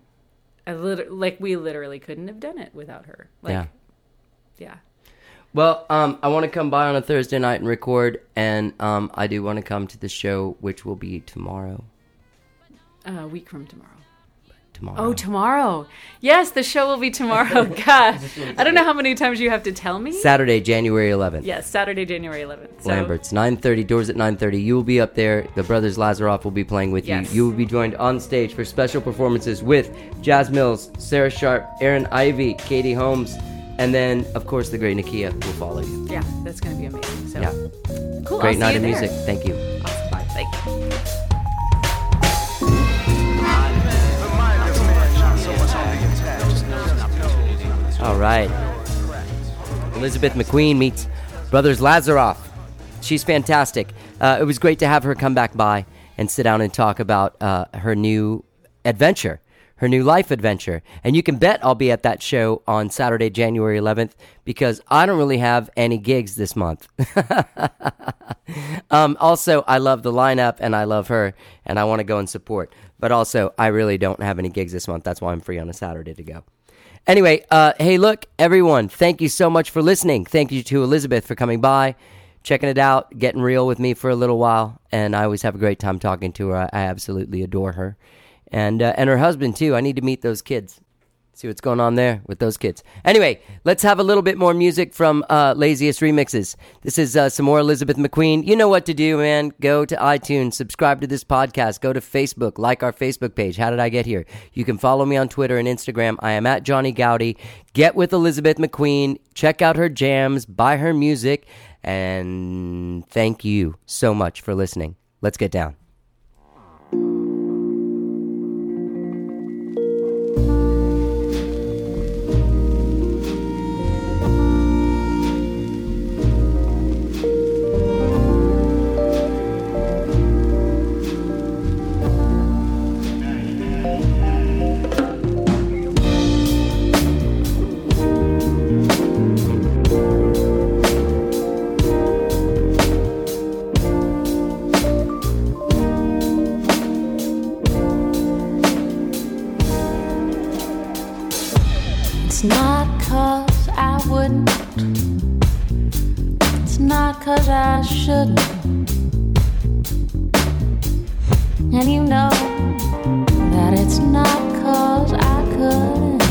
S5: We literally couldn't have done it without her. Yeah.
S1: Well, I want to come by on a Thursday night and record, and I do want to come to the show, which will be tomorrow.
S5: A week from tomorrow.
S1: Tomorrow.
S5: Oh, tomorrow. Yes, the show will be tomorrow. God, I don't know how many times you have to tell me.
S1: Saturday, January 11th.
S5: Yes, Saturday, January 11th. So.
S1: Lambert's, 9:30, doors at 9:30. You will be up there. The Brothers Lazaroff will be playing with you. You will be joined on stage for special performances with Jazz Mills, Sarah Sharp, Aaron Ivey, Katie Holmes, and then, of course, the great Nakia will follow you.
S5: Yeah, that's going to be amazing. So,
S1: yeah.
S5: Cool.
S1: Great night of music. Thank you.
S5: Awesome. Bye. Thank you.
S1: All right. Elizabeth McQueen meets Brothers Lazaroff. She's fantastic. It was great to have her come back by and sit down and talk about her new adventure, her new life adventure. And you can bet I'll be at that show on Saturday, January 11th, because I don't really have any gigs this month. Also, I love the lineup and I love her and I want to go and support. But also, I really don't have any gigs this month. That's why I'm free on a Saturday to go. Anyway, hey, look, everyone, thank you so much for listening. Thank you to Elizabeth for coming by, checking it out, getting real with me for a little while. And I always have a great time talking to her. I absolutely adore her. And her husband, too. I need to meet those kids. See what's going on there with those kids. Anyway, let's have a little bit more music from Laziest Remixes. This is some more Elizabeth McQueen. You know what to do, man. Go to iTunes, subscribe to this podcast, go to Facebook, like our Facebook page. How did I get here? You can follow me on Twitter and Instagram. I am at Johnny Gowdy. Get with Elizabeth McQueen. Check out her jams. Buy her music. And thank you so much for listening. Let's get down.
S4: It's not 'cause I shouldn't. And you know that it's not 'cause I couldn't.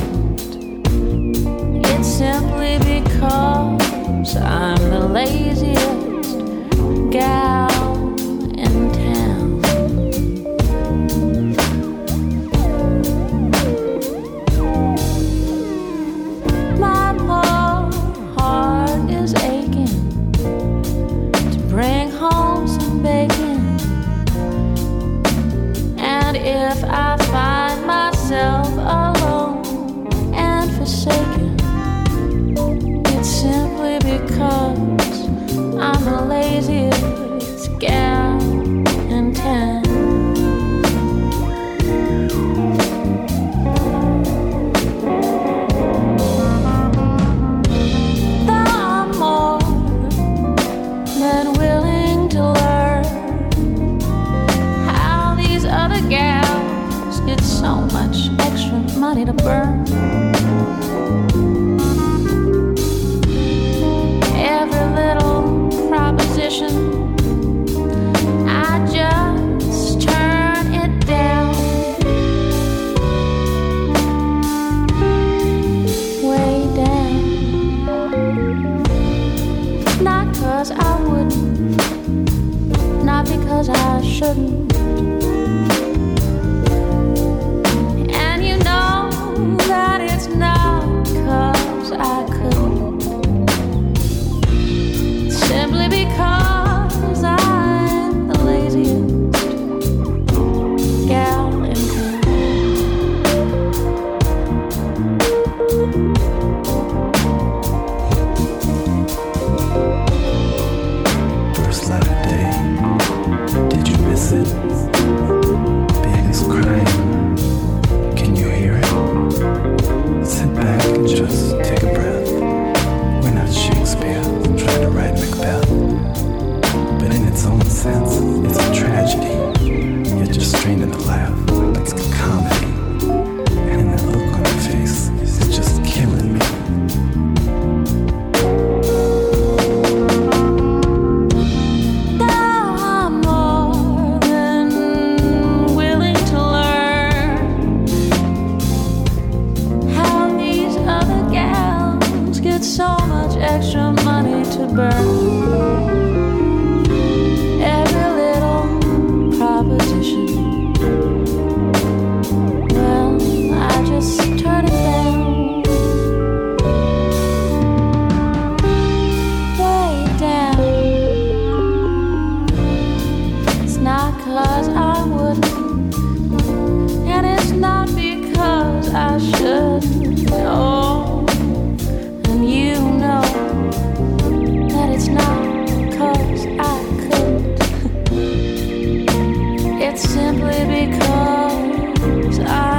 S4: It's simply because I'm the laziest gal in town. My poor heart is aching to bring home some bacon. And if I find myself alone and forsaken, it's simply because I'm the laziest gal in town. Though I'm more than willing to learn how these other gals get so much extra money to burn. Every little proposition, I just turn it down. Way down. Not 'cause I wouldn't, not because I shouldn't. And you know that it's not 'cause I couldn't. Simply because I'm the laziest gal in town.
S6: First light of day, did you miss it? Baby's crying, can you hear it? Sit back and just take a breath. We're not Shakespeare trying to write Macbeth, but in its own sense, it's a tragedy. You're just straining to laugh like it's a comedy, and that look on your face is just killing me.
S4: Though I'm more than willing to learn how these other gals get so much extra money to burn. Every little proposition, well, I just turn it down. Way down. It's not 'cause I wouldn't, and it's not because I shouldn't. Oh, and you know that it's not 'cause I couldn't. It's simply because I